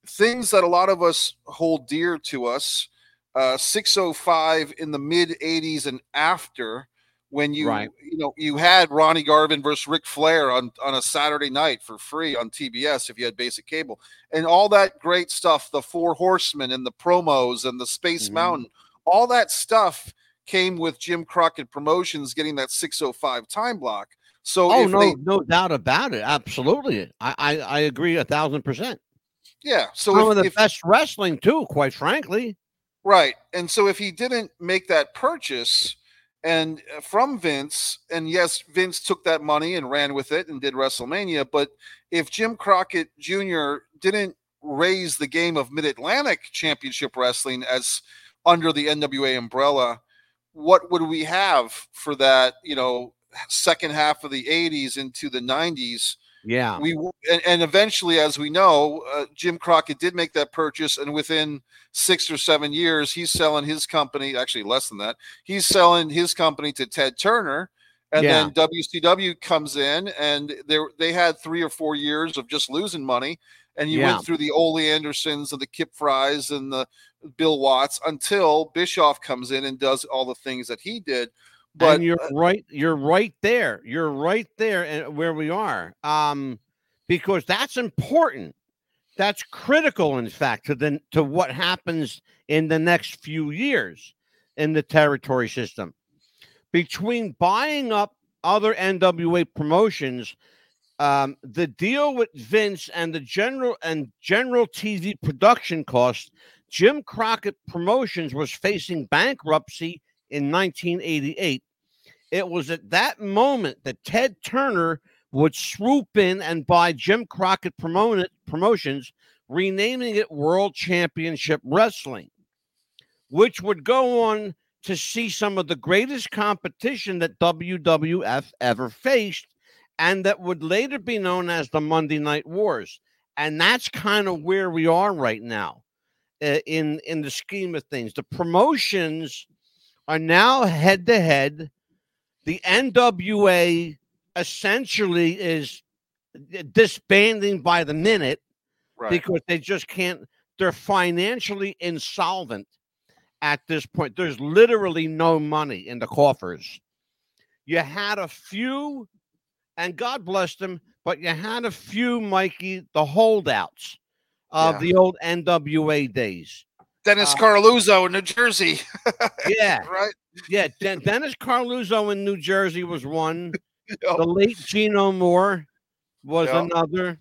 things that a lot of us hold dear to us, uh, six oh five in the mid eighties and after, when you Right. you know you had Ronnie Garvin versus Ric Flair on on a Saturday night for free on T B S if you had basic cable, and all that great stuff, the Four Horsemen and the promos and the Space Mhm. Mountain, all that stuff came with Jim Crockett Promotions getting that six oh five time block. So Oh if no, they no doubt about it. Absolutely, I I, I agree a thousand percent. yeah, so Some if of the if best wrestling too, quite frankly. right. And so if he didn't make that purchase and uh, from Vince, and yes, Vince took that money and ran with it and did WrestleMania, but if Jim Crockett Junior didn't raise the game of Mid-Atlantic Championship Wrestling as under the N W A umbrella, what would we have for that, you know, second half of the eighties into the nineties? Yeah, We and, and eventually, as we know, uh, Jim Crockett did make that purchase, and within six or seven years, he's selling his company. Actually, less than that, he's selling his company to Ted Turner, and yeah, then W C W comes in, and they they had three or four years of just losing money, and you yeah. went through the Ole Andersons and the Kip Fries and the Bill Watts until Bischoff comes in and does all the things that he did. And But you're uh, right. You're right there. You're right there, and where we are, um, because that's important. That's critical, in fact, to the to what happens in the next few years in the territory system. Between buying up other N W A promotions, um, the deal with Vince and the general and general T V production costs, Jim Crockett Promotions was facing bankruptcy in nineteen eighty-eight. It was at that moment that Ted Turner would swoop in and buy Jim Crockett Promo- Promotions, renaming it World Championship Wrestling, which would go on to see some of the greatest competition that W W F ever faced, and that would later be known as the Monday Night Wars. And that's kind of where we are right now uh, in in the scheme of things. The promotions are now head to head. The N W A essentially is disbanding by the minute right, because they just can't, they're financially insolvent at this point. There's literally no money in the coffers. You had a few, and God bless them, but you had a few, Mikey, the holdouts of yeah, the old N W A days. Dennis Uh, Carluzzo in New Jersey, yeah, right? yeah. Den- Dennis Carluzzo in New Jersey was one. Yep. The late Gino Moore was Yeah. another.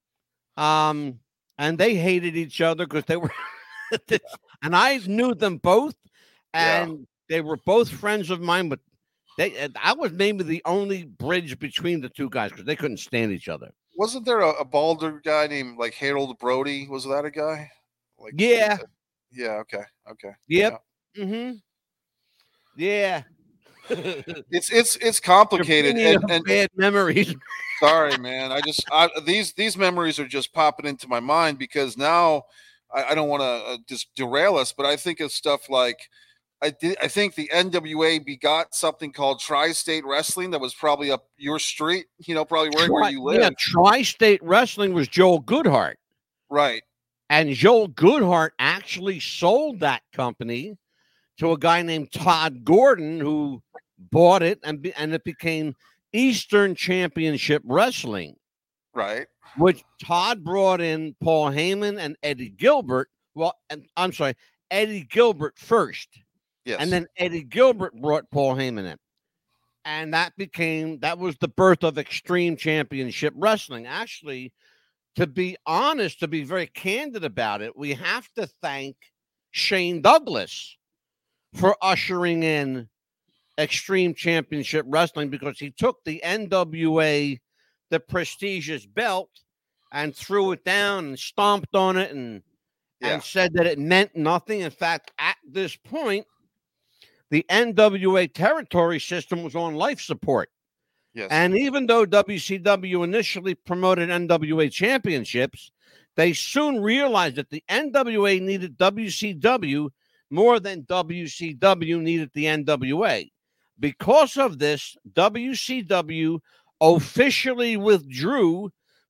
Um, and they hated each other because they were, and I knew them both, Yeah. and they were both friends of mine. But they, I was maybe the only bridge between the two guys because they couldn't stand each other. Wasn't there a, a balder guy named like Harold Brody? Was that a guy? Like, Yeah. uh, yeah. Okay. Okay. Yep. Yeah. Mm-hmm. Yeah. It's it's it's You're complicated, bringing and up and bad memories. sorry, man. I just I, these these memories are just popping into my mind because now I, I don't want to uh, just derail us, but I think of stuff like I did. I think the N W A begot something called Tri-State Wrestling that was probably up your street. You know, probably where, where Tri- you yeah, live. Tri-State Wrestling was Joel Goodhart. Right. And Joel Goodhart actually sold that company to a guy named Todd Gordon, who bought it, and be, and it became Eastern Championship Wrestling, Right. which Todd brought in Paul Heyman and Eddie Gilbert. Well, and I'm sorry, Eddie Gilbert first, Yes. and then Eddie Gilbert brought Paul Heyman in, and that became that was the birth of Extreme Championship Wrestling. Actually, to be honest, to be very candid about it, we have to thank Shane Douglas for ushering in Extreme Championship Wrestling, because he took the N W A, the prestigious belt, and threw it down and stomped on it and Yeah. and said that it meant nothing. In fact, at this point, the N W A territory system was on life support. Yes. And even though W C W initially promoted N W A championships, they soon realized that the N W A needed W C W more than W C W needed the N W A. Because of this, W C W officially withdrew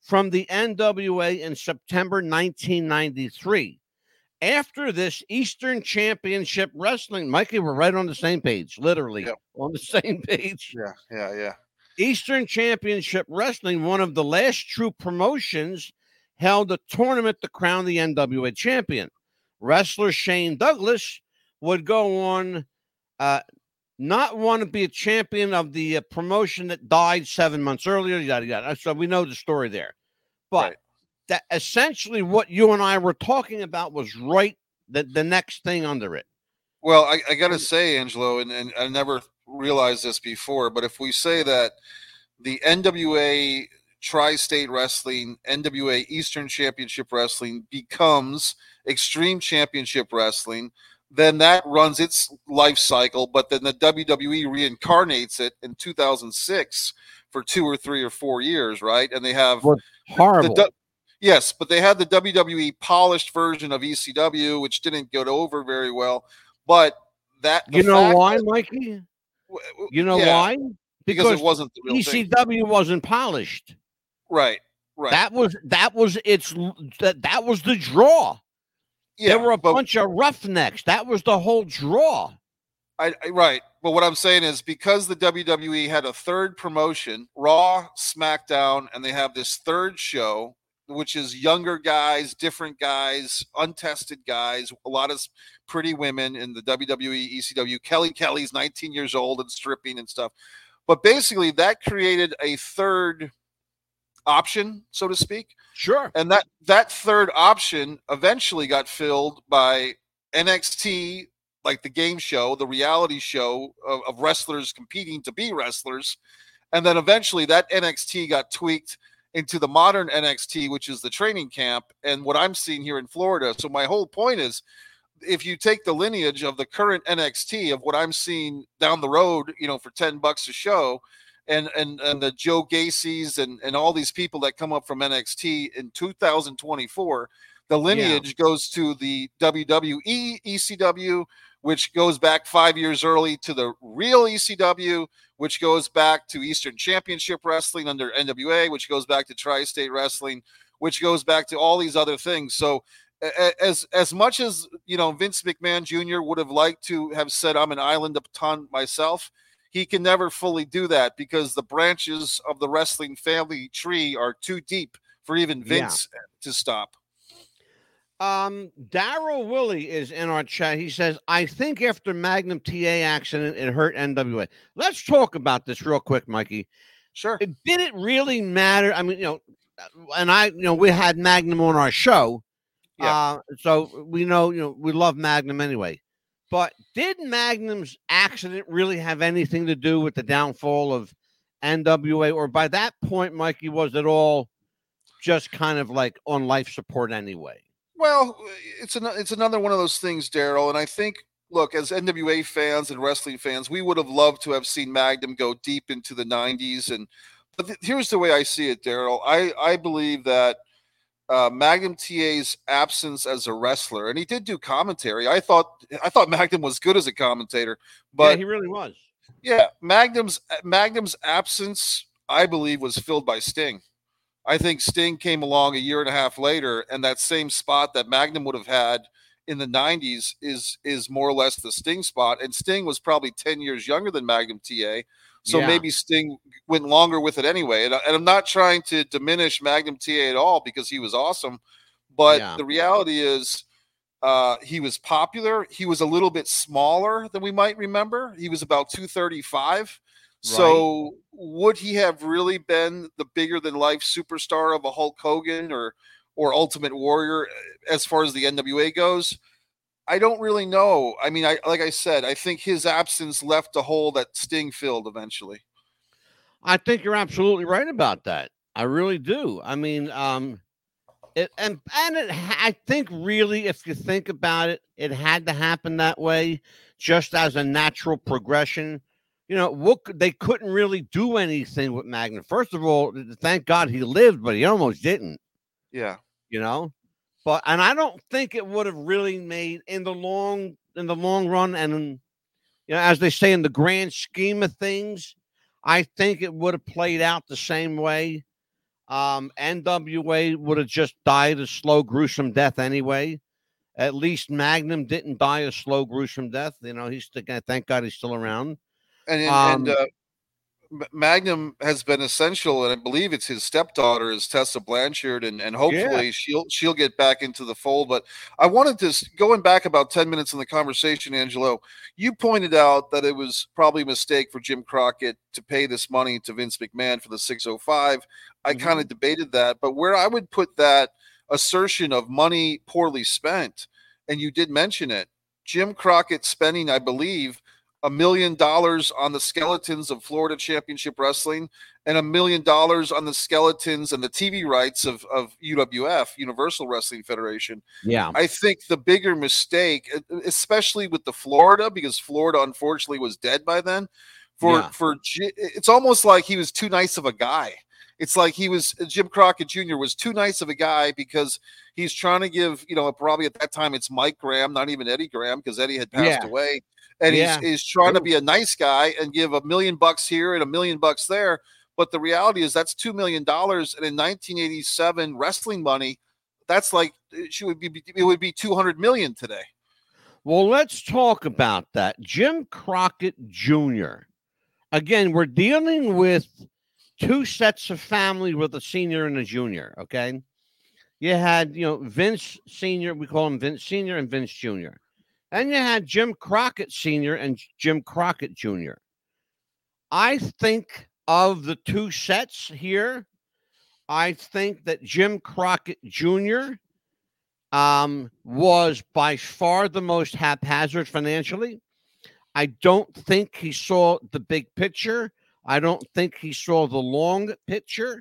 from the N W A in September nineteen ninety-three. After this, Eastern Championship Wrestling, Mikey, we're right on the same page, literally Yep. on the same page. Yeah, yeah, yeah. Eastern Championship Wrestling, one of the last true promotions, held a tournament to crown the N W A champion. Wrestler Shane Douglas would go on, uh, not want to be a champion of the uh, promotion that died seven months earlier, yada, yada. So we know the story there. But Right. that essentially what you and I were talking about was right the, the next thing under it. Well, I, I got to say, Angelo, and, and I never realized this before, but if we say that the N W A Tri-State Wrestling, N W A Eastern Championship Wrestling becomes Extreme Championship Wrestling, then that runs its life cycle, but then the W W E reincarnates it in two thousand six for two or three or four years, right? And they have horrible. The, the, yes, but they had the W W E polished version of E C W, which didn't go over very well. But that you know why, that, Mikey? You know yeah, why? Because, because it wasn't the real E C W thing. wasn't polished. Right, right. That was that was its that, that was the draw. Yeah, there were a but, bunch of roughnecks. That was the whole draw. I, I right. But what I'm saying is because the W W E had a third promotion, Raw, SmackDown, and they have this third show, which is younger guys, different guys, untested guys, a lot of pretty women in the W W E, E C W. Kelly Kelly's nineteen years old and stripping and stuff. But basically that created a third option, so to speak. Sure. And that, that third option eventually got filled by N X T, like the game show, the reality show of, of wrestlers competing to be wrestlers. And then eventually that N X T got tweaked into the modern N X T, which is the training camp, and what I'm seeing here in Florida. So my whole point is, if you take the lineage of the current N X T of what I'm seeing down the road, you know, for ten bucks a show, and and and the Joe Gacy's and and all these people that come up from N X T in two thousand twenty-four, the lineage yeah. goes to the W W E E C W, which goes back five years early to the real E C W, which goes back to Eastern Championship Wrestling under N W A, which goes back to Tri-State Wrestling, which goes back to all these other things. So as as much as, you know, Vince McMahon Junior would have liked to have said, I'm an island upon myself, he can never fully do that because the branches of the wrestling family tree are too deep for even Vince yeah. to stop. Um, Daryl Willie is in our chat. He says, I think after Magnum T A accident, it hurt N W A. Let's talk about this real quick, Mikey. Sure. Did it really matter? I mean, you know, and I, you know, we had Magnum on our show. Yeah. Uh, so we know, you know, we love Magnum anyway. But did Magnum's accident really have anything to do with the downfall of N W A? Or by that point, Mikey, was it all just kind of like on life support anyway? Well, it's an, it's another one of those things, Daryl. And I think, look, as N W A fans and wrestling fans, we would have loved to have seen Magnum go deep into the nineties. And but th- here's the way I see it, Daryl. I, I believe that uh, Magnum T A's absence as a wrestler, and he did do commentary. I thought I thought Magnum was good as a commentator, but yeah, he really was. Yeah, Magnum's Magnum's absence, I believe, was filled by Sting. I think Sting came along a year and a half later, and that same spot that Magnum would have had in the nineties is is more or less the Sting spot. And Sting was probably ten years younger than Magnum T A, so yeah. maybe Sting went longer with it anyway. And, and I'm not trying to diminish Magnum T A at all because he was awesome, but yeah. the reality is uh, he was popular. He was a little bit smaller than we might remember. He was about two thirty-five. So right. would he have really been the bigger than life superstar of a Hulk Hogan or or Ultimate Warrior as far as the N W A goes? I don't really know. I mean, I like I said, I think his absence left a hole that Sting filled eventually. I think you're absolutely right about that. I really do. I mean, um, it, and and it, I think really, if you think about it, it had to happen that way, just as a natural progression. You know, what, they couldn't really do anything with Magnum. First of all, thank God he lived, but he almost didn't. Yeah. You know, but, and I don't think it would have really made in the long, in the long run. And, you know, as they say, in the grand scheme of things, I think it would have played out the same way. Um, N W A would have just died a slow, gruesome death anyway. At least Magnum didn't die a slow, gruesome death. You know, he's still, thank God he's still around. And and, and Um, uh, Magnum has been essential, and I believe it's his stepdaughter is Tessa Blanchard, and, and yeah. hopefully she'll she'll get back into the fold. But I wanted to going back about ten minutes in the conversation, Angelo. You pointed out that it was probably a mistake for Jim Crockett to pay this money to Vince McMahon for the six oh five. I Mhm. kind of debated that, but where I would put that assertion of money poorly spent, and you did mention it, Jim Crockett spending, I believe, a million dollars on the skeletons of Florida Championship Wrestling and a million dollars on the skeletons and the T V rights of, of U W F, Universal Wrestling Federation. Yeah. I think the bigger mistake, especially with the Florida, because Florida unfortunately was dead by then, for, Yeah. for it's almost like he was too nice of a guy. It's like he was Jim Crockett Junior was too nice of a guy because he's trying to give, you know, probably at that time it's Mike Graham, not even Eddie Graham, because Eddie had passed Yeah. away. And Yeah. he's, he's trying to True. be a nice guy and give a million bucks here and a million bucks there. But the reality is that's two million dollars. And in nineteen eighty-seven wrestling money, that's like, it would be, it would be two hundred million today. Well, let's talk about that. Jim Crockett Junior Again, we're dealing with two sets of family with a senior and a junior. Okay. You had, you know, Vince Senior, we call him Vince Senior and Vince Junior And you had Jim Crockett Senior and Jim Crockett Junior I think of the two sets here, I think that Jim Crockett Junior um, was by far the most haphazard financially. I don't think he saw the big picture. I don't think he saw the long picture.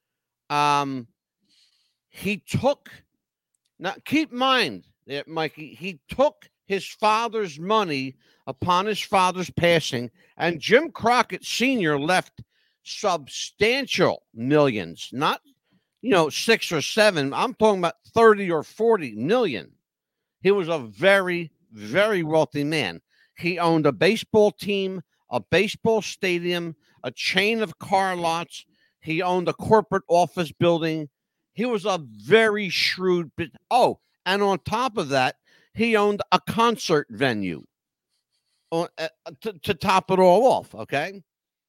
Um, he took, now keep in mind, Mikey, he took his father's money upon his father's passing, and Jim Crockett Senior left substantial millions, not, you know, six or seven. I'm talking about thirty or forty million. He was a very, very wealthy man. He owned a baseball team, a baseball stadium, a chain of car lots. He owned a corporate office building. He was a very shrewd bit. Oh, and on top of that, he owned a concert venue uh, to, to top it all off, okay?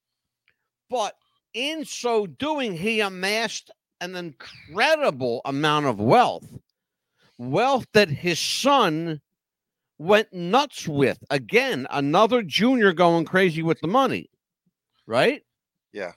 But in so doing, he amassed an incredible amount of wealth, wealth that his son went nuts with. Again, another junior going crazy with the money, right? Yeah.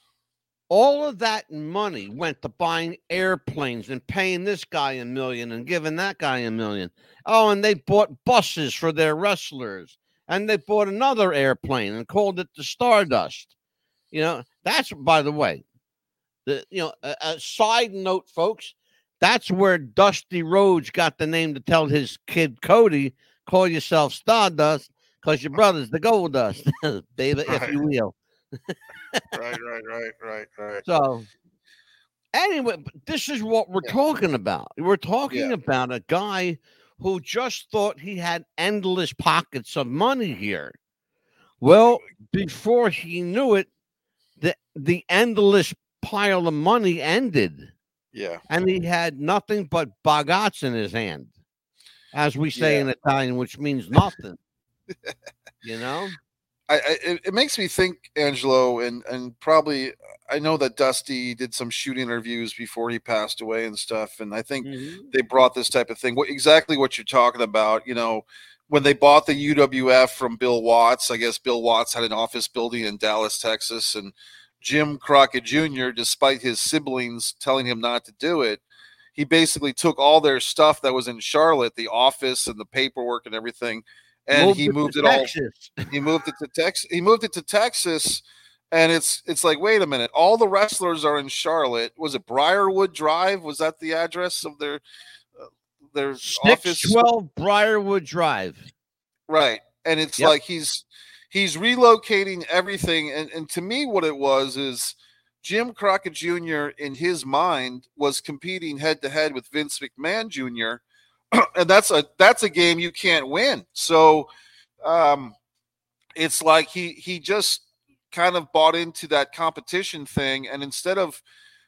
All of that money went to buying airplanes and paying this guy a million and giving that guy a million. Oh, and they bought buses for their wrestlers. And they bought another airplane and called it the Stardust. You know, that's, by the way, the you know, a, a side note, folks, that's where Dusty Rhodes got the name to tell his kid Cody, call yourself Stardust, because your brother's the Gold Dust, baby, Right. if you will. right, right, right, right, right. So, anyway, this is what we're yeah. talking about. We're talking Yeah. about a guy who just thought he had endless pockets of money here. Well, before he knew it, the the endless pile of money ended. Yeah. And he had nothing but bagats in his hand, as we say Yeah. in Italian, which means nothing. You know? I, I it, it makes me think, Angelo, and and probably I know that Dusty did some shoot interviews before he passed away and stuff, and I think Mhm. they brought this type of thing. What exactly what you're talking about? You know, when they bought the U W F from Bill Watts, I guess Bill Watts had an office building in Dallas, Texas, and Jim Crockett Junior, despite his siblings telling him not to do it, he basically took all their stuff that was in Charlotte, the office and the paperwork and everything, and Moved he it moved to it all. Texas. He moved it to Texas. He moved it to Texas, and it's it's like, wait a minute, all the wrestlers are in Charlotte. Was it Briarwood Drive? Was that the address of their uh, their office? six twelve Briarwood Drive. Right, and it's Yep. like he's he's relocating everything, and and to me, what it was is Jim Crockett Junior in his mind was competing head to head with Vince McMahon Junior and that's a that's a game you can't win. So um, it's like he he just kind of bought into that competition thing, and instead of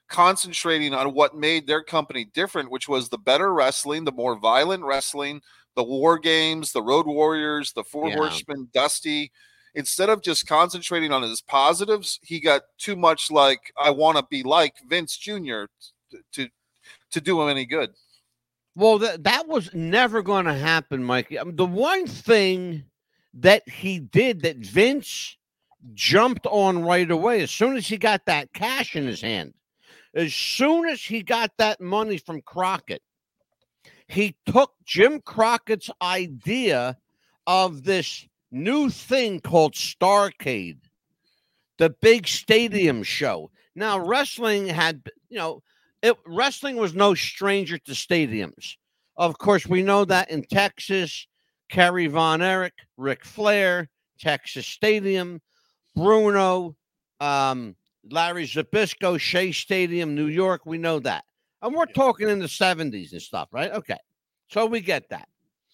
concentrating on what made their company different, which was the better wrestling, the more violent wrestling, the war games, the Road Warriors, the Four Yeah. Horsemen, Dusty. Instead of just concentrating on his positives, he got too much like, I want to be like Vince Junior to, to, to do him any good. Well, that that was never going to happen, Mikey. Um, the one thing that he did that Vince jumped on right away, as soon as he got that cash in his hand, as soon as he got that money from Crockett, he took Jim Crockett's idea of this new thing called Starrcade, the big stadium show. Now, wrestling had, you know, it, wrestling was no stranger to stadiums. Of course, we know that in Texas, Kerry Von Erich, Ric Flair, Texas Stadium, Bruno, um, Larry Zbyszko, Shea Stadium, New York. We know that. And we're talking in the seventies and stuff, right? Okay. So we get that.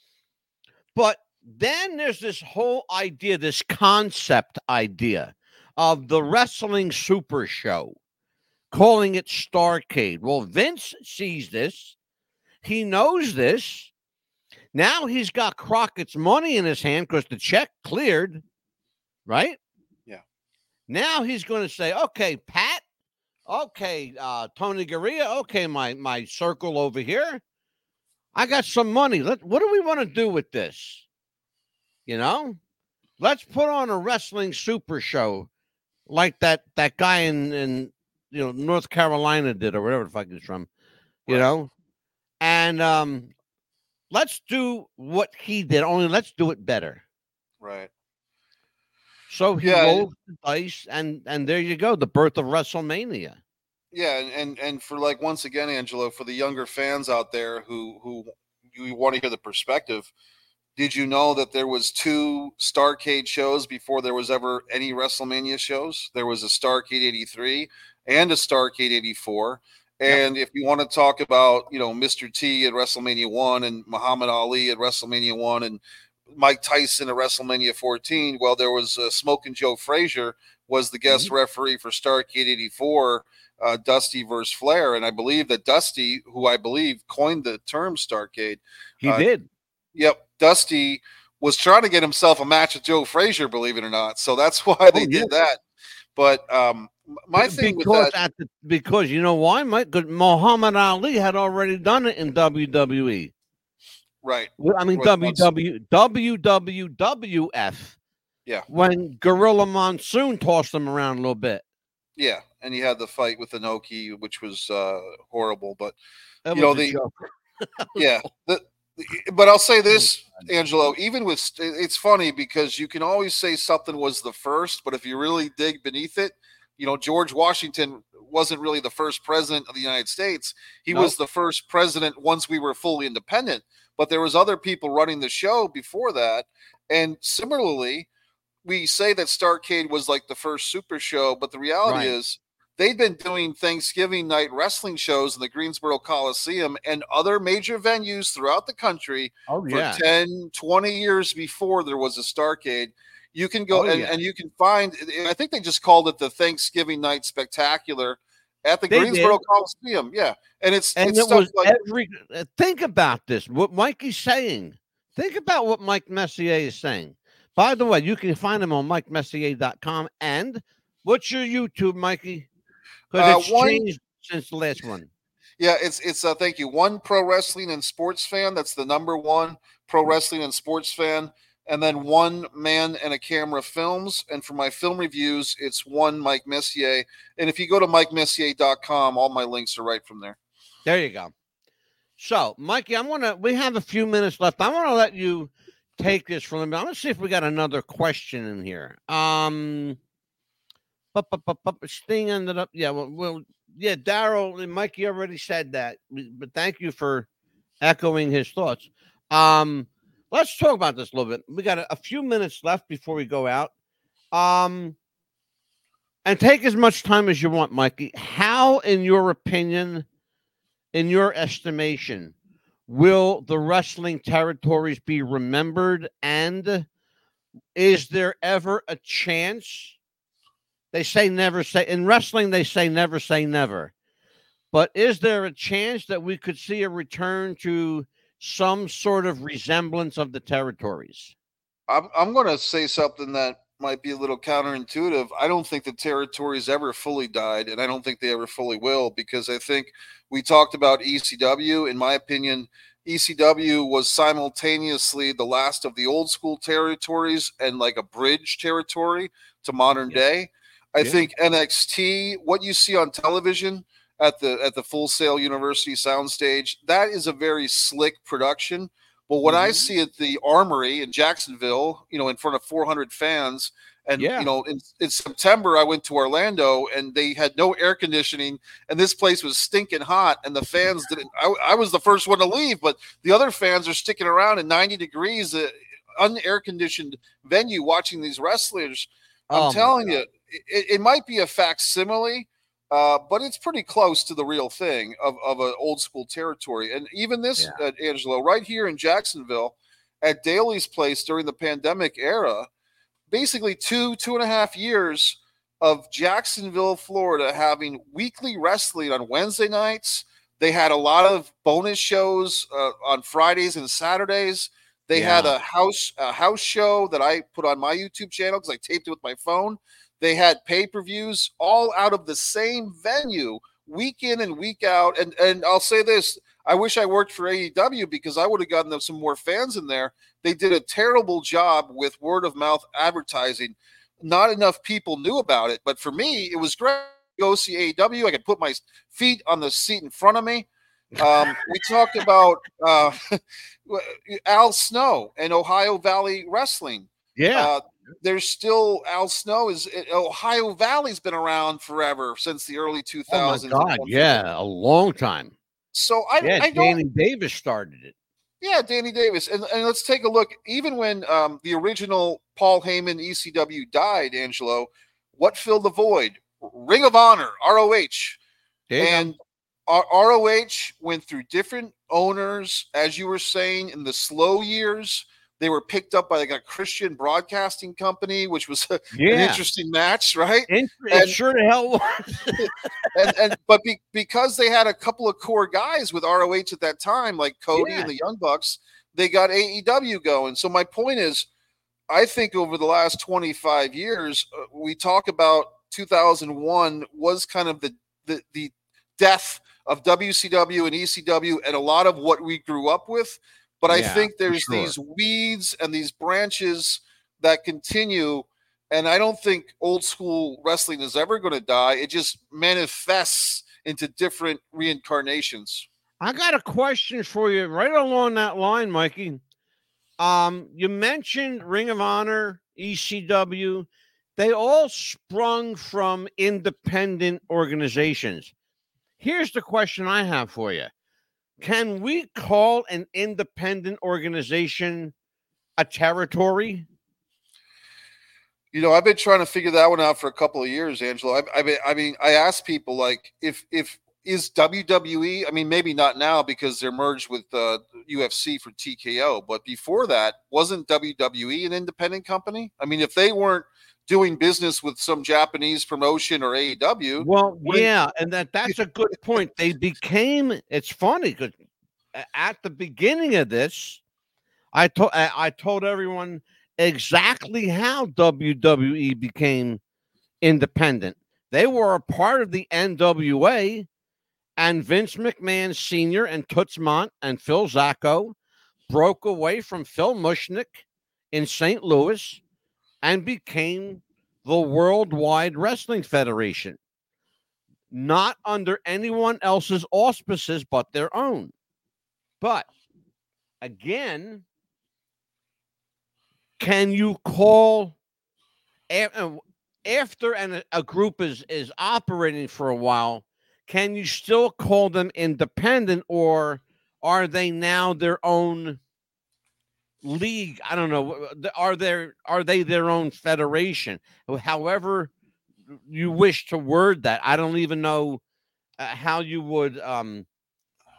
But then there's this whole idea, this concept idea of the wrestling super show, calling it Starrcade. Well, Vince sees this. He knows this. Now he's got Crockett's money in his hand because the check cleared, right? Yeah. Now he's going to say, okay, Pat, okay, uh, Tony Garea, okay, my, my circle over here, I got some money. Let, what do we want to do with this? You know, let's put on a wrestling super show like that that guy in, in you know, North Carolina did, or wherever the fuck he's from, you right. know, and um, let's do what he did, only let's do it better. Right. So he yeah, rolled the dice, and and there you go, the birth of WrestleMania. Yeah, and, and and for like once again, Angelo, for the younger fans out there who who you want to hear the perspective, did you know that there was two Starrcade shows before there was ever any WrestleMania shows? There was a Starrcade eighty-three and a Starrcade eighty-four. And yep. if you want to talk about, you know, Mister T at WrestleMania one and Muhammad Ali at WrestleMania one and Mike Tyson at WrestleMania fourteen, well, there was uh, Smokin' Joe Frazier was the guest mm-hmm. referee for Starrcade eighty-four, uh, Dusty versus Flair. And I believe that Dusty, who I believe coined the term Starrcade. He uh, did. Yep. Dusty was trying to get himself a match with Joe Frazier, believe it or not. So that's why they oh, yeah. did that. But um, my because thing with that, at the, because you know why? My good Muhammad Ali had already done it in W W E. Right. I mean, W W, W W F. Yeah. When Gorilla Monsoon tossed him around a little bit. Yeah. And he had the fight with Inoki, which was uh, horrible. But, that you know, the. yeah. The, but I'll say this, Angelo, even with it's funny because you can always say something was the first, but if you really dig beneath it, you know, George Washington wasn't really the first president of the United States. He nope. was the first president once we were fully independent. But there was other people running the show before that. And similarly, we say that Starrcade was like the first super show, but the reality right. is they'd been doing Thanksgiving night wrestling shows in the Greensboro Coliseum and other major venues throughout the country oh, for yeah. ten, twenty years before there was a Starrcade. You can go oh, and, yeah. and you can find, I think they just called it the Thanksgiving Night Spectacular at the they Greensboro did. Coliseum. Yeah. And it's, and it's it was like, every, think about this, what Mikey's saying. Think about what Mike Messier is saying. By the way, you can find him on Mike Messier dot com. And what's your YouTube, Mikey? Because it's uh, one, changed since the last one. Yeah, it's it's uh thank you. One Pro Wrestling and Sports Fan. That's the number one Pro Wrestling and Sports Fan. And then One Man and a Camera Films. And for my film reviews, it's one Mike Messier. And if you go to Mike Messier dot com, all my links are right from there. There you go. So, Mikey, I'm gonna we have a few minutes left. I want to let you take this from me. I'm gonna see if we got another question in here. Um But, but, but, but Sting ended up, yeah, well, well yeah, Daryl and Mikey already said that, but thank you for echoing his thoughts. Um, let's talk about this a little bit. We got a, a few minutes left before we go out. Um, and take as much time as you want, Mikey. How, in your opinion, in your estimation, will the wrestling territories be remembered? And is there ever a chance? They say never say in wrestling, they say never say never. But is there a chance that we could see a return to some sort of resemblance of the territories? I'm I'm going to say something that might be a little counterintuitive. I don't think the territories ever fully died, and I don't think they ever fully will, because I think we talked about E C W. In my opinion, E C W was simultaneously the last of the old school territories and like a bridge territory to modern Yeah. day. I Yeah. think N X T, what you see on television at the at the Full Sail University soundstage, that is a very slick production. But what I Mhm. see at the Armory in Jacksonville, you know, in front of four hundred fans, and Yeah. you know, in, in September I went to Orlando and they had no air conditioning, and this place was stinking hot, and the fans didn't. I, I was the first one to leave, but the other fans are sticking around in ninety degrees, uh, unair conditioned venue, watching these wrestlers. I'm Oh my telling God. you, it, it might be a facsimile, uh, but it's pretty close to the real thing of, of an old school territory. And even this, Yeah. uh, Angelo, right here in Jacksonville at Daly's place during the pandemic era, basically two, two and a half years of Jacksonville, Florida, having weekly wrestling on Wednesday nights. They had a lot of bonus shows uh, on Fridays and Saturdays. They had Yeah. a house a house show that I put on my YouTube channel because I taped it with my phone. They had pay-per-views all out of the same venue, week in and week out. And and I'll say this: I wish I worked for A E W because I would have gotten them some more fans in there. They did a terrible job with word of mouth advertising. Not enough people knew about it, but for me, it was great. Go see A E W. I could put my feet on the seat in front of me. Um, we talked about uh, Al Snow and Ohio Valley Wrestling. Yeah. Uh, there's still Al Snow is Ohio Valley's been around forever since the early Oh my two thousands. God. Yeah. A long time. So I, Yeah. I don't Danny Davis started it. Yeah, Danny Davis. And, and let's take a look. Even when um, the original Paul Heyman E C W died, Angelo, what filled the void? Ring of Honor, R O H. There you And go. R- ROH went through different owners, as you were saying, in the slow years. They were picked up by like a Christian broadcasting company, which was a, an Yeah. interesting match, right? It And sure the hell was. and, and but be, because they had a couple of core guys with R O H at that time, like Cody Yeah. and the Young Bucks, they got A E W going. So my point is, I think over the last twenty-five years, uh, we talk about two thousand one was kind of the the, the death of W C W and E C W and a lot of what we grew up with. But I Yeah, think for there's sure. these weeds and these branches that continue. And I don't think old school wrestling is ever going to die. It just manifests into different reincarnations. I got a question for you right along that line, Mikey. Um, you mentioned Ring of Honor, E C W. They all sprung from independent organizations. Here's the question I have for you. Can we call an independent organization a territory? You know, I've been trying to figure that one out for a couple of years, Angelo. I, I mean, I mean, I asked people like, if if is W W E? I mean, maybe not now because they're merged with uh, U F C for T K O. But before that, wasn't W W E an independent company? I mean, if they weren't doing business with some Japanese promotion or A E W, Well, wouldn't yeah, and that that's a good point. They became. It's funny because at the beginning of this, I told I, I told everyone exactly how W W E became independent. They were a part of the N W A, and Vince McMahon Senior and Toots Mondt and Phil Zacco broke away from Phil Mushnick in Saint Louis and became the Worldwide Wrestling Federation, not under anyone else's auspices but their own. But again, can you call after and a group is is operating for a while, can you still call them independent, or are they now their own league? I don't know. Are there are they their own federation? However you wish to word that. I don't even know uh, how you would um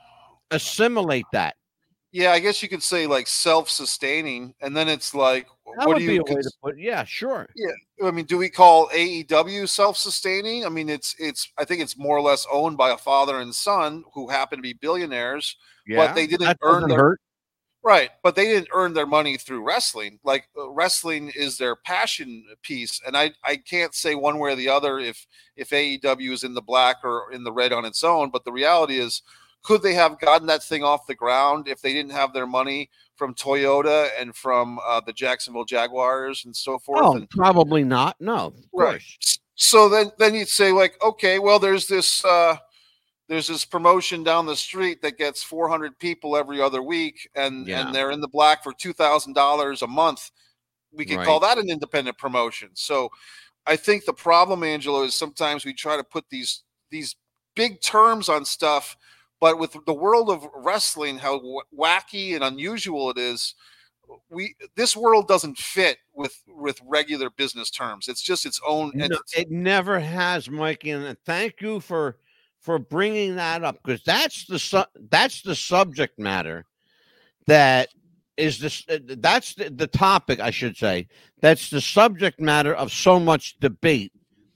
assimilate that. Yeah, I guess you could say like self-sustaining, and then it's like, That what would do be you a way to cons- put. Yeah, sure. yeah, I mean, do we call A E W self-sustaining? I mean, it's it's I think it's more or less owned by a father and son who happen to be billionaires, but Yeah, they didn't that earn doesn't their hurt. right, but they didn't earn their money through wrestling. Like uh, wrestling is their passion piece, and I I can't say one way or the other if if A E W is in the black or in the red on its own. But the reality is, could they have gotten that thing off the ground if they didn't have their money from Toyota and from uh, the Jacksonville Jaguars and so forth? Oh, And probably not. No, of right, course. so then then you'd say like, okay, well, there's this. Uh, there's this promotion down the street that gets four hundred people every other week, and Yeah, and they're in the black for two thousand dollars a month. We could call right. that an independent promotion. So I think the problem, Angelo, is sometimes we try to put these these big terms on stuff, but with the world of wrestling, how w- wacky and unusual it is, we this world doesn't fit with with regular business terms. It's just its own No, entity. it never has, Mikey. And thank you for for bringing that up, because that's the su- that's the subject matter that is this. uh, That's the, the topic, I should say. That's the subject matter of so much debate.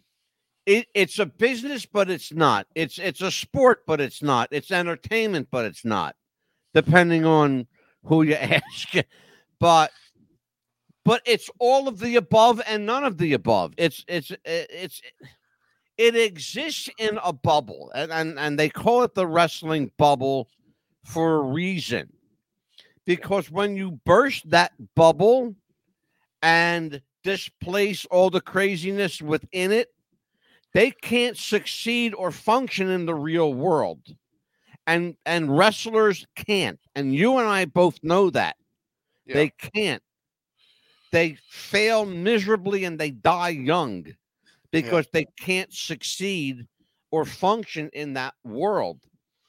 It, it's a business, but it's not. It's it's a sport, but it's not. It's entertainment, but it's not. Depending on who you ask, but but it's all of the above and none of the above. It's it's it's it exists in a bubble, and and, and they call it the wrestling bubble for a reason. Because when you burst that bubble and displace all the craziness within it, they can't succeed or function in the real world. And and wrestlers can't. And you and I both know that. Yeah. They can't. They fail miserably and they die young because yeah. they can't succeed or function in that world.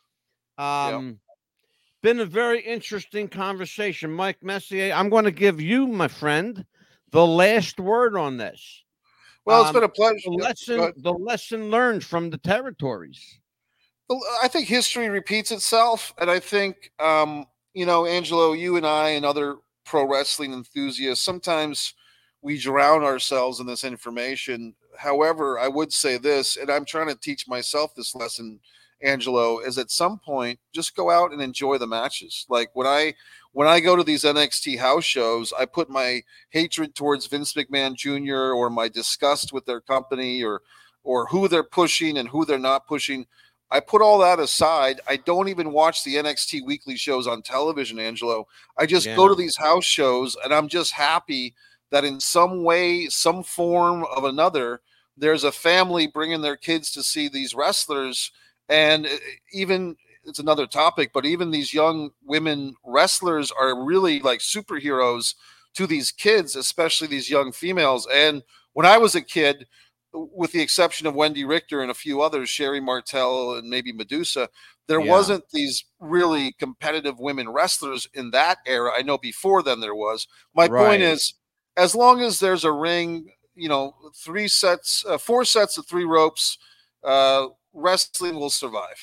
Um yeah. Been a very interesting conversation, Mike Messier. I'm going to give you, my friend, the last word on this. Well, it's um, been a pleasure. The lesson, the lesson learned from the territories. I think history repeats itself, and I think um, you know, Angelo, you and I and other pro wrestling enthusiasts, sometimes we drown ourselves in this information. However, I would say this, and I'm trying to teach myself this lesson, Angelo, is at some point just go out and enjoy the matches. Like when I when I go to these N X T house shows, I put my hatred towards Vince McMahon Junior or my disgust with their company or or who they're pushing and who they're not pushing. I put all that aside. I don't even watch the N X T weekly shows on television, Angelo. I just yeah. go to these house shows, and I'm just happy that in some way, some form of another, there's a family bringing their kids to see these wrestlers. And even, it's another topic, but even these young women wrestlers are really like superheroes to these kids, especially these young females. And when I was a kid, with the exception of Wendy Richter and a few others, Sherry Martel and maybe Medusa, there yeah. wasn't these really competitive women wrestlers in that era. I know before then there was. My right. point is, as long as there's a ring, you know, three sets, uh, four sets of three ropes, uh, wrestling will survive.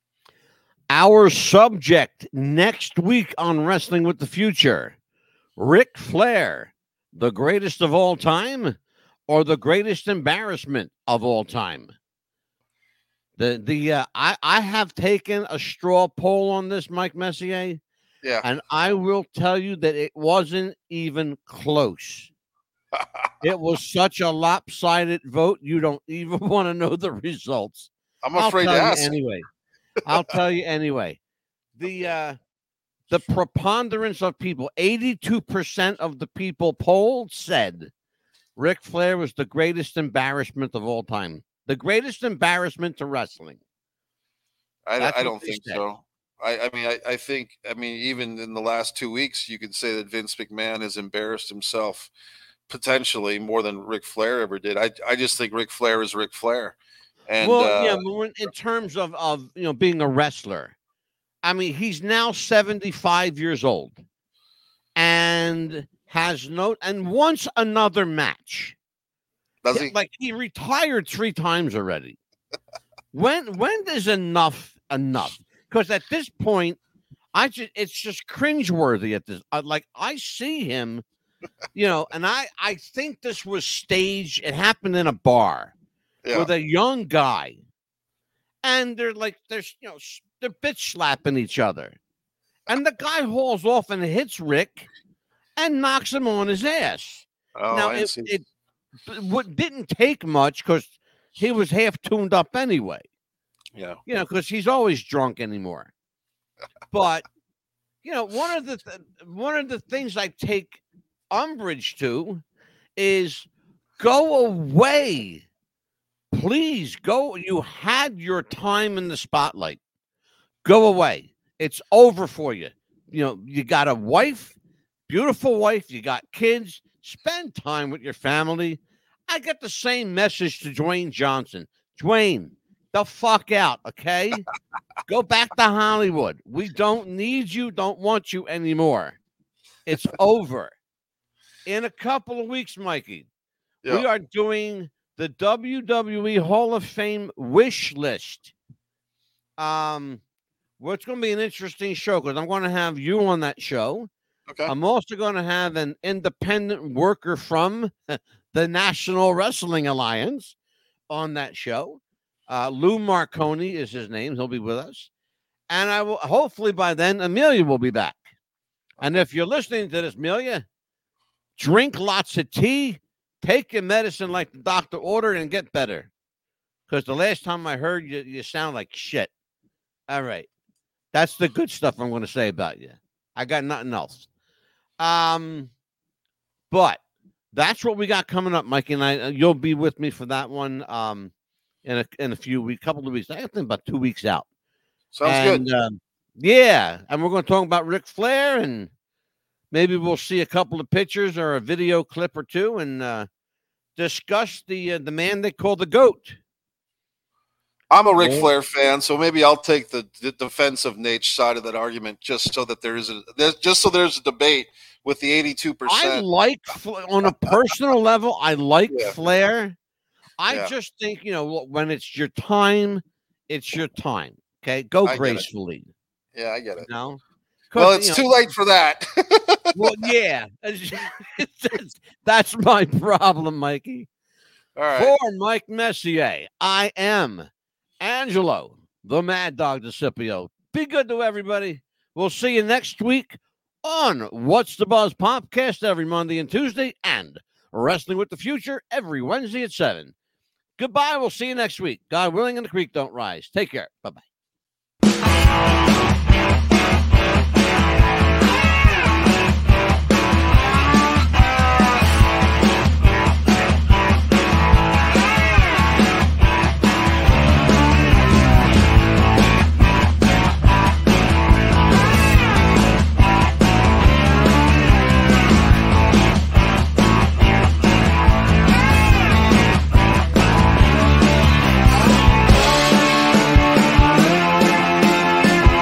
Our subject next week on Wrestling with the Future, Ric Flair, the greatest of all time, or the greatest embarrassment of all time? The the uh, I I have taken a straw poll on this, Mike Messier. Yeah, and I will tell you that it wasn't even close. It was such a lopsided vote. You don't even want to know the results. I'm afraid to ask anyway. I'll tell you anyway. The uh, the preponderance of people, eighty-two percent of the people polled said Ric Flair was the greatest embarrassment of all time. The greatest embarrassment to wrestling. I, I don't think said. so. I, I mean, I, I think, I mean, even in the last two weeks, you could say that Vince McMahon has embarrassed himself potentially more than Ric Flair ever did. I, I just think Ric Flair is Ric Flair. And well, uh, yeah, in terms of, of, you know, being a wrestler, I mean, he's now seventy-five years old and has no, and wants another match. Does he? Like he retired three times already. when when is enough enough? Because at this point, I just it's just cringeworthy at this. I, like I see him you know, and I, I think this was staged. It happened in a bar Yeah. with a young guy. And they're like, there's, you know, they're bitch slapping each other. And the guy hauls off and hits Rick and knocks him on his ass. Oh, now, I it, see. it, it didn't take much because he was half tuned up anyway. Yeah. You know, because he's always drunk anymore. But, you know, one of the th- one of the things I take umbrage to is go away. Please go. You had your time in the spotlight. Go away. It's over for you. You know, you got a wife, beautiful wife. You got kids. Spend time with your family. I get the same message to Dwayne Johnson. Dwayne, the fuck out, okay? Go back to Hollywood. We don't need you, don't want you anymore. It's over. In a couple of weeks, Mikey, Yeah. we are doing the W W E Hall of Fame wish list. Um, well, it's going to be an interesting show because I'm going to have you on that show. Okay. I'm also going to have an independent worker from the National Wrestling Alliance on that show. Uh, Lou Marconi is his name. He'll be with us. And I will, hopefully by then, Amelia will be back. And if you're listening to this, Amelia, drink lots of tea, take your medicine like the doctor ordered, and get better. Because the last time I heard you, you sound like shit. All right. That's the good stuff I'm going to say about you. I got nothing else. Um, but that's what we got coming up, Mikey, and I. You'll be with me for that one. Um, in a in a few weeks, couple of weeks. I think about two weeks out. Sounds and, good. Um, yeah, and we're going to talk about Ric Flair, and maybe we'll see a couple of pictures or a video clip or two, and uh, discuss the uh, the man they call the GOAT. I'm a Ric Flair fan, so maybe I'll take the, the defensive Nate side of that argument, just so that there is a there's just so there's a debate with the eighty-two percent. I like on a personal level. I like Yeah. Flair. I Yeah. just think, you know, when it's your time, it's your time. Okay, go I get it. gracefully. Yeah, I get it. You know? Well, 'Cause, it's you too know, late for that. well, yeah, that's, that's my problem, Mikey. All right. For Mike Messier, I am Angelo, the Mad Dog DeCipio. Be good to everybody. We'll see you next week on What's the Buzz Podcast every Monday and Tuesday, and Wrestling with the Future every Wednesday at seven. Goodbye. We'll see you next week. God willing, and the creek don't rise. Take care. Bye-bye.